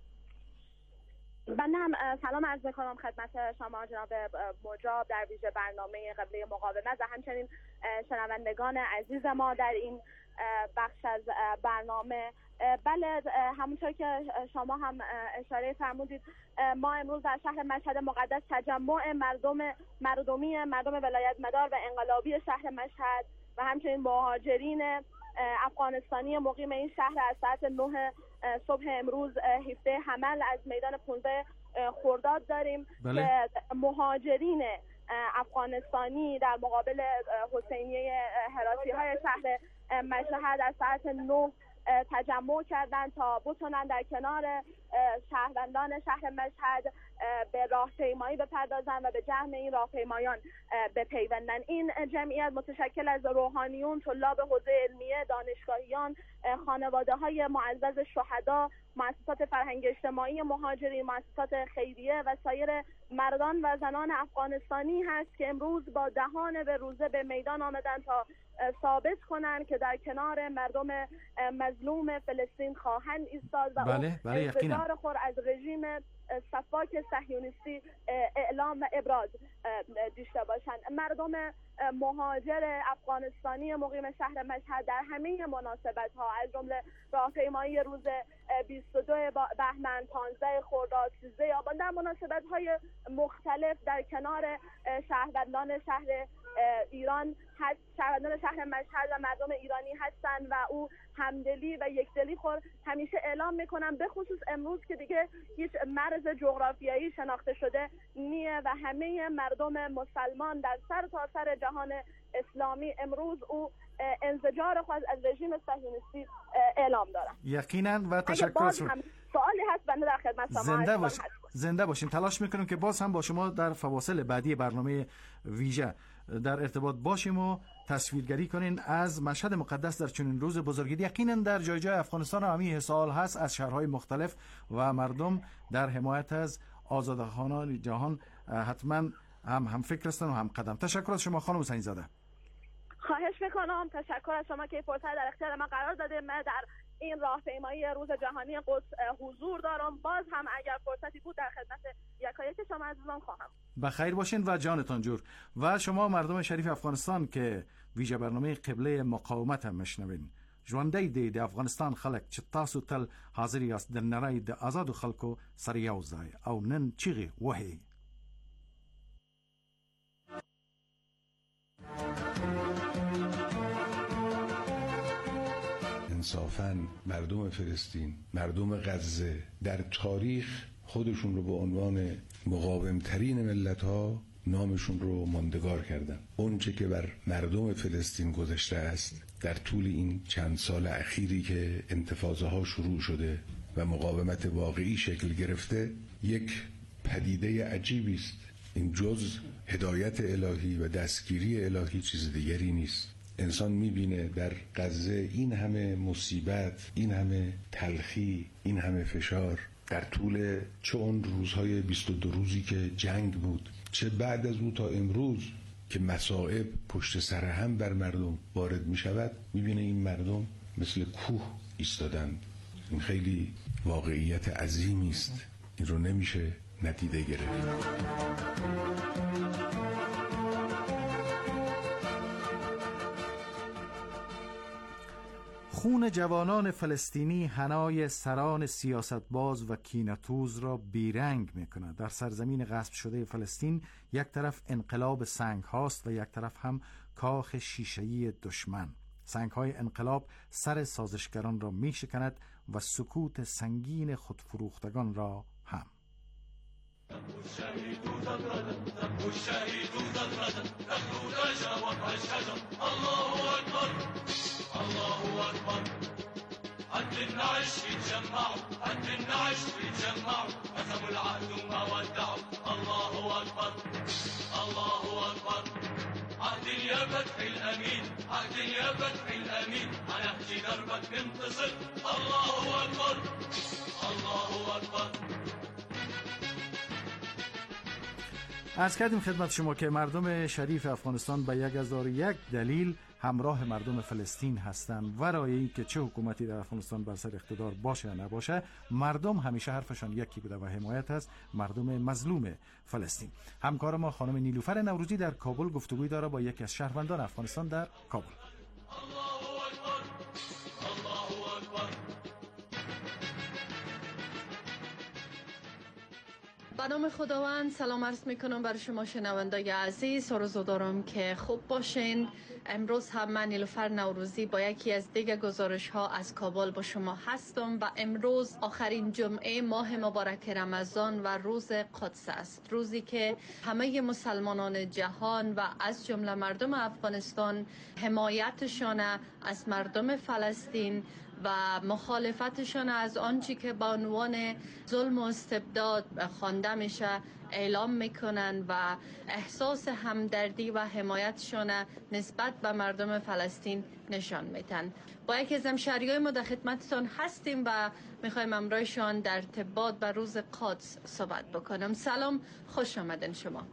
بنده هم سلام عرض می‌کنم خدمت شما جناب مجاب در ویژه برنامه قبله مقاومت و همچنین شنوندگان عزیز ما در این بخش از برنامه. بله، همونطور که شما هم اشاره فرمودید، ما امروز در شهر مشهد مقدس تجمع مردم مردمی مردم ولایت مدار و انقلابی شهر مشهد و همچنین مهاجرین افغانستانی مقیم این شهر از ساعت نه صبح امروز هفده حمل از میدان پانزده خرداد داریم. بله. که مهاجرین افغانستانی در مقابل حسینیه هراسی های شهر مشهد از ساعت نه تجمع کردن تا بتونن در کنار شهروندان شهر مشهد به راهپیمایی بپردازن و به جمع این راهپیمایان بپیوندن. این جمعیت متشکل از روحانیون، طلاب حوزه علمیه، دانشگاهیان، خانواده های معزز شهدا، مؤسسات فرهنگ اجتماعی مهاجرین، مؤسسات خیریه و سایر مردان و زنان افغانستانی هست که امروز با دهان به روزه به میدان آمدن تا ثابت کنند که در کنار مردم مظلوم فلسطین خواهند ایستاد و بله، بله، انتظار خور از رژیم صفاک صهیونیستی اعلام و ابراز داشته باشند. مردم مهاجر افغانستانی مقیم شهر مشهد در همه مناسبت ها از جمله راهپیمایی روز بیست و دو بهمن، پانزده خرداد، سیزده آبان در مناسبت های مختلف در کنار شهروندان شهر ایران هست، شهروندان شهر مشهد و مردم ایرانی هستند و او همدلی و یکدلی خور همیشه اعلام میکنن، به خصوص امروز که دیگه هیچ مرز جغرافیایی شناخته شده نیه و همه مردم مسلمان در سر تا سر جهان اسلامی امروز او انزجار خود از رژیم صهیونیستی اعلام دارن. یقینا و تشکر از شما. سوالی هست بنده در خدمت شما. زنده باشین. زنده باشین. تلاش میکنیم که باز هم با شما در فواصل بعدی برنامه ویژه در ارتباط باشیم و تصویرگری کنین از مشهد مقدس در چنین روز بزرگی. یقینا در جای جای افغانستان همین حسال هست از شهرهای مختلف و مردم در حمایت از آزادخواهان جهان حتما هم هم فکر هستن و هم قدم. تشکر از شما خانم حسین زاده. خواهش میکنم. تشکر از شما که فرصت در اختیار ما قرار دادید. من در این راهپیمایی روز جهانی قدس حضور دارم. باز هم اگر فرصتی بود در خدمت یکایک شما عزیزان خواهم. بخیر باشین و جانتان جور. و شما مردم شریف افغانستان که ویژه برنامه قبله مقاومت هم مشنوین. ژوندی دی د افغانستان خلک چې تاسو تل حاضر یاست د نړۍ د آزادو خلکو سره یو ځای او نن چیغې وهي. انصافاً مردم فلسطین، مردم غزه در تاریخ خودشون رو به عنوان مقاومترین ملت‌ها نامشون رو ماندگار کردن. اون چه که بر مردم فلسطین گذشته است در طول این چند سال اخیری که انتفاضه ها شروع شده و مقاومت واقعی شکل گرفته یک پدیده عجیبی است. این جز هدایت الهی و دستگیری الهی چیز دیگری نیست. انسان میبینه در غزه این همه مصیبت، این همه تلخی، این همه فشار در طول چه اون روزهای بیست و دو روزی که جنگ بود، چه بعد از اون تا امروز که مصائب پشت سر هم بر مردم وارد میشود، میبینه این مردم مثل کوه ایستادند. این خیلی واقعیت عظیمی است. این رو نمیشه ندیده گرفت. خون جوانان فلسطینی حنای سران سیاستباز و کینه‌توز را بیرنگ می‌کند. در سرزمین غصب شده فلسطین یک طرف انقلاب سنگ هاست و یک طرف هم کاخ شیشه‌ای دشمن. سنگ‌های انقلاب سر سازشگران را می‌شکند و سکوت سنگین خودفروختگان را هم. الله أكبر حد النعش يتجمعوا حد النعش ويتجمعوا قسموا العهد وما ودعوا الله أكبر الله أكبر عهد يا فتح الأمين عهد يا فتح الأمين هنهجي دربك ننتصر الله أكبر الله أكبر. عرض کردیم خدمت شما که مردم شریف افغانستان به یک هزار و یک دلیل همراه مردم فلسطین هستند. ورای این که چه حکومتی در افغانستان بر سر اقتدار باشه یا نباشه، مردم همیشه حرفشان یکی بوده و حمایت از مردم مظلوم فلسطین. همکار ما خانم نیلوفر نوروزی در کابل گفتگوی داره با یکی از شهروندان افغانستان در کابل. به نام خداوند سلام عرض میکنم بر شما شنوندای عزیز. آرزو دارم که خوب باشین. امروز هم من نیلوفر نوروزی با یکی از دیگر گزارش ها از کابل با شما هستم و امروز آخرین جمعه ماه مبارک رمضان و روز قدس است، روزی که همه مسلمانان جهان و از جمله مردم افغانستان حمایتشان از مردم فلسطین و مخالفتشان از آنچه که به عنوان ظلم و استبداد خوانده میشه اعلام میکنن و احساس همدردی و حمایتشان نسبت به مردم فلسطین نشان میدن. با یکی از همشهریای ما در خدمتتان هستیم و میخوایم امروزشان در ارتباط به روز قدس صحبت بکنم. سلام، خوش آمدن شما.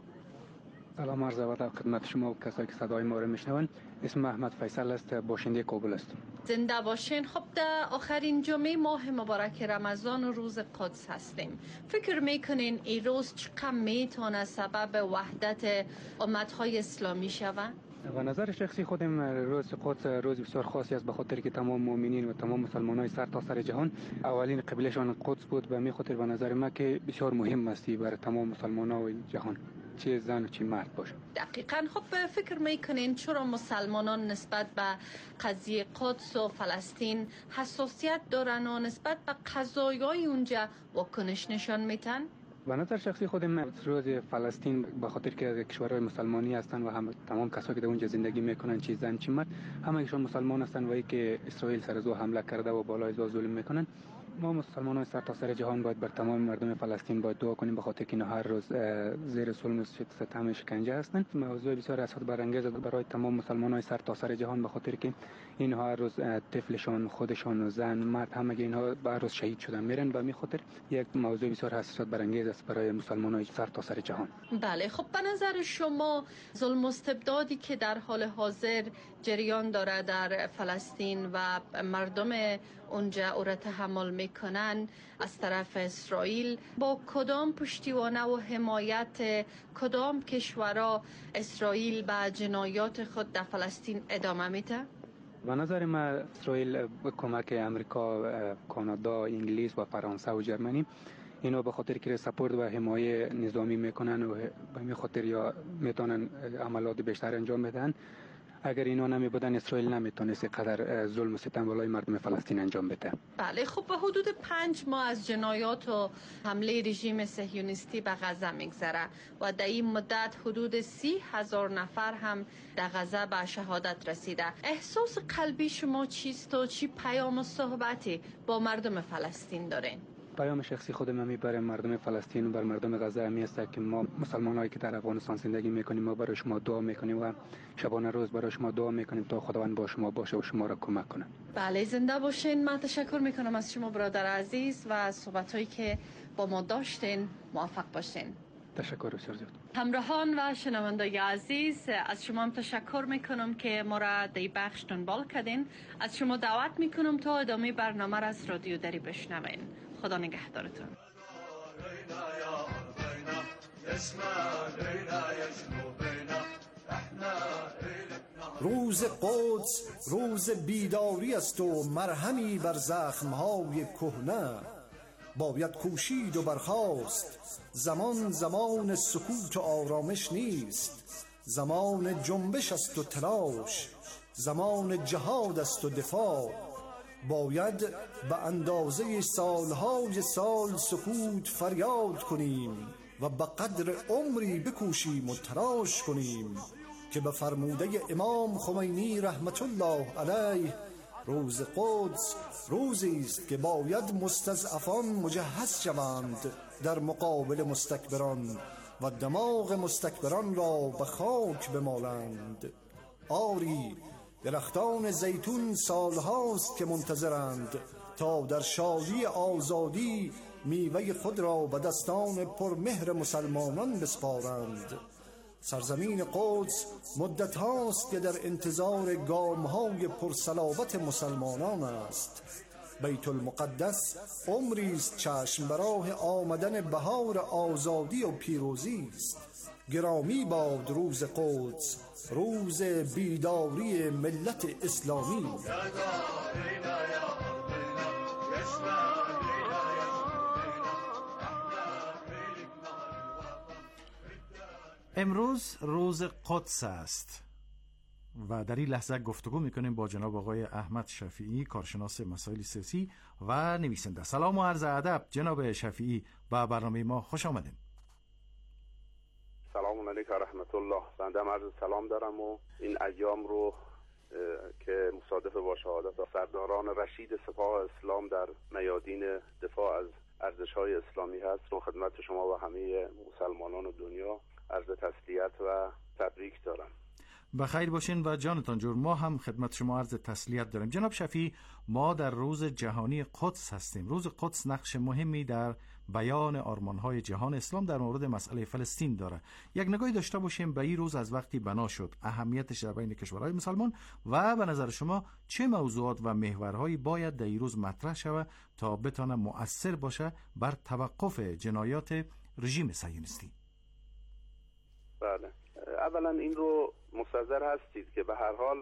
سلام عرض ادب خدمت شما و کسایی که صدای ما رو میشنون. اسم احمد فیصل است، باشنده کابل است. زنده باشین. خب در آخرین جمعه ماه مبارک رمضان و روز قدس هستیم. فکر میکنین این روز چقدر میتونه سبب وحدت امتهای اسلامی شود؟ و نظر شخصی خودم روز قدس روز بسیار خاصی است، به خاطر که تمام مؤمنین و تمام مسلمانای سر تا سر جهان اولین قبلشان قدس بود و می خاطر به نظر من که بسیار مهم است برای تمام مسلمانای جهان، چه زن و چه مرد باشه. دقیقاً. خب فکر میکنین چرا مسلمانان نسبت به قضیه قدس و فلسطین حساسیت دارن و نسبت به قضایای اونجا واکنش نشان میتن؟ به نظر شخصی خودم روز فلسطین به خاطر که از کشورهای مسلمانی هستند و هم تمام کسایی که در اونجا زندگی میکنن چه زن چه مرد همه‌شون مسلمان هستند و ای که اسرائیل سر زو حمله کرده و بالای زو ظلم میکنن، ما مسلمانان سر تا سر جهان باید بر تمام مردم فلسطین باید دعا کنیم، به خاطر که هر روز زیر ظلم و ستم شکنجه هستند. موضوع بسیار اسفاد برانگیز برای تمام مسلمانان سر تا سر جهان، به خاطر که اینها هر روز طفلشان، خودشان و زن مرد همه اینها هر روز شهید شدن میرن و می خاطر یک موضوع بسیار اسفاد برانگیز است برای مسلمانان سر تا سر جهان. بله. خب به نظر شما ظلم و استبدادی که در حال حاضر جریان داره در فلسطین و مردم اونجا او را تحمل میکنن از طرف اسرائیل، با کدام پشتیبانه و حمایت کدام کشورها اسرائیل به جنایات خود در فلسطین ادامه میده؟ به نظر من اسرائیل به کمک امریکا، کانادا، انگلیس و فرانسه و جرمنی اینا به خاطر که سپورت و حمایت نظامی میکنن و به خاطر یا میتونن عملیات بیشتر انجام بدن. اگر اینا نمی بودن اسرائیل نمیتونست قدر ظلم و ستم بالای مردم فلسطین انجام بده. بله. خب به حدود پنج ماه از جنایات و حمله رژیم صهیونیستی به غزه میگذره و در این مدت حدود سی هزار نفر هم در غزه به شهادت رسیده. احساس قلبی شما چیست و چی پیام و صحبتی با مردم فلسطین دارین؟ پیام شخصی خودم میبرم مردم فلسطین و بر مردم غزه همی است که ما مسلمانایی که در افغانستان زندگی میکنیم ما برای شما دعا میکنیم و شبانه روز برای شما دعا میکنیم تا خداوند با شما باشه و شما را کمک کنه. بله، زنده باشین. من تشکر میکنم از شما برادر عزیز و از صحبتایی که با ما داشتین. موفق باشین. تشکر بسیار زیاد. همراهان و شنوندای عزیز، از شما هم تشکر میکنم که ما را در این بخش دنبال کردین. از شما دعوت میکنم تا ادامه برنامه را از رادیو دری بشنوین. خدا نگهدارتون. روز قدس روز بیداری است و مرهمی بر زخمهای کهنه. باید کوشید و برخاست، زمان زمان سکوت و آرامش نیست. زمان جنبش است و تلاش، زمان جهاد است و دفاع. باید به اندازه سالهای سال سکوت فریاد کنیم و به قدر عمری بکوشیم و تلاش کنیم که به فرموده امام خمینی رحمت الله علیه روز قدس روزی است که باید مستضعفان مجهز شوند در مقابل مستکبران و دماغ مستکبران را به خاک بمالند. آری درختان زیتون سالهاست که منتظرند تا در شادی آزادی میوه خود را به دستان پرمهر مسلمانان بسپارند. سرزمین قدس مدت هاست که در انتظار گام های پرصلابت مسلمانان است. بیت المقدس عمری است چشم به راه آمدن بهار آزادی و پیروزی است. گرامی باد روز قدس، روز بیداری ملت اسلامی. امروز روز قدس است و در این لحظه گفتگو میکنیم با جناب آقای احمد شفیعی، کارشناس مسائل سیاسی و نویسنده. سلام و عرض ادب جناب شفیعی، با برنامه ما خوش آمدین. سلام علیکم رحمت الله. بنده عرض سلام دارم و این ایام رو که مصادف با شهادت سرداران رشید سپاه اسلام در میادین دفاع از ارزش‌های اسلامی هست رو خدمت شما و همه مسلمانان دنیا عرض تسلیت و تبریک دارم. بخیر باشین و جانتان جور. ما هم خدمت شما عرض تسلیت داریم. جناب شفیعی، ما در روز جهانی قدس هستیم. روز قدس نقش مهمی در بیان آرمان‌های جهان اسلام در مورد مسئله فلسطین داره. یک نگاهی داشته باشیم به این روز از وقتی بنا شد، اهمیتش در بین کشورهای مسلمان و به نظر شما چه موضوعات و محورهایی باید در این روز مطرح شود تا بتونه مؤثر باشه بر توقف جنایات رژیم صهیونیستی؟ بله، اولا این رو مستحضر هستید که به هر حال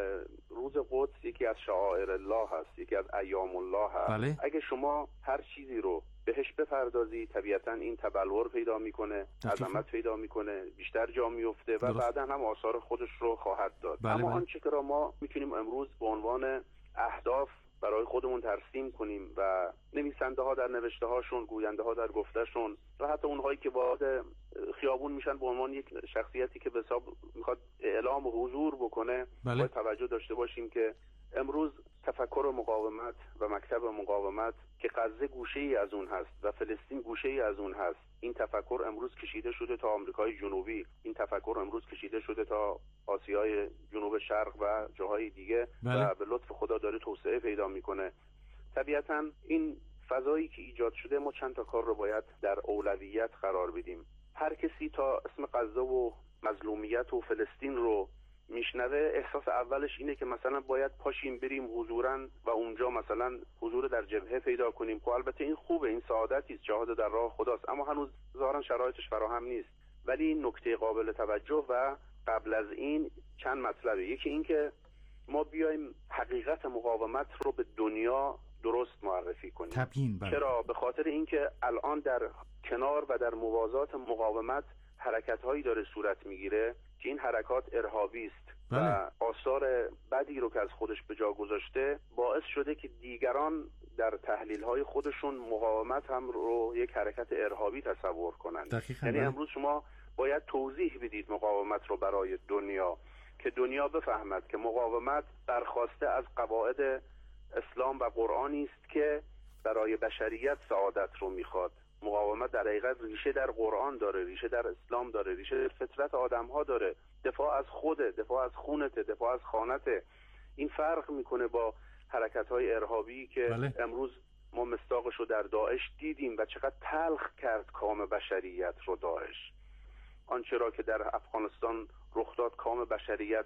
روز قدس یکی از شعائر الله هست، یکی از ایام الله هست. بله. اگه شما هر چیزی رو بهش بپردازی طبیعتا این تبلور پیدا میکنه، عظمت پیدا میکنه، بیشتر جا میفته و بعدا هم آثار خودش رو خواهد داد. بله اما بله. آنچه که را ما میتونیم امروز به عنوان اهداف برای خودمون ترسیم کنیم و نویسنده ها در نوشته هاشون، گوینده ها در گفتهشون و حتی اونهایی که وارد خیابون میشن به عنوان یک شخصیتی که به حساب میخواد اعلام حضور بکنه، بله. باید توجه داشته باشیم که امروز تفکر مقاومت و مکتب مقاومت که غزه گوشه ای از اون هست و فلسطین گوشه ای از اون هست، این تفکر امروز کشیده شده تا آمریکای جنوبی، این تفکر امروز کشیده شده تا آسیای جنوب شرق و جاهای دیگه. بله. و به لطف خدا داره توسعه پیدا میکنه. طبیعتا این فضایی که ایجاد شده، ما چند تا کار رو باید در اولویت قرار بدیم. هر کسی تا اسم غزه و مظلومیت و فلسطین رو میشنوه، احساس اولش اینه که مثلا باید پاشیم بریم حضوراً و اونجا مثلا حضور در جبهه پیدا کنیم. خب البته این خوبه، این سعادتی است، جهاد در راه خداست، اما هنوز ظاهراً شرایطش فراهم نیست. ولی این نکته قابل توجه و قبل از این چند مطلبه. یکی این که ما بیایم حقیقت مقاومت رو به دنیا درست معرفی کنیم. تبیین. بله. چرا؟ به خاطر اینکه الان در کنار و در موازات مقاومت حرکت هایی داره صورت میگیره که این حرکات ارهابی است. بله. و آثار بدی رو که از خودش به جا گذاشته باعث شده که دیگران در تحلیل های خودشون مقاومت هم رو یک حرکت ارهابی تصور کنند. یعنی امروز شما باید توضیح بدید مقاومت رو برای دنیا که دنیا بفهمد که مقاومت برخواسته از قواعد اسلام و قرآنی است که برای بشریت سعادت رو میخواد. مقاومت در حقیقت ریشه در قرآن داره، ریشه در اسلام داره، ریشه در فطرت آدم ها داره. دفاع از خوده، دفاع از خونته، دفاع از خانته. این فرق میکنه با حرکت های ارهابی که بله. امروز ما مصداقش رو در داعش دیدیم و چقدر تلخ کرد کام بشریت رو داعش. آنچه را که در افغانستان رخ داد کام بشریت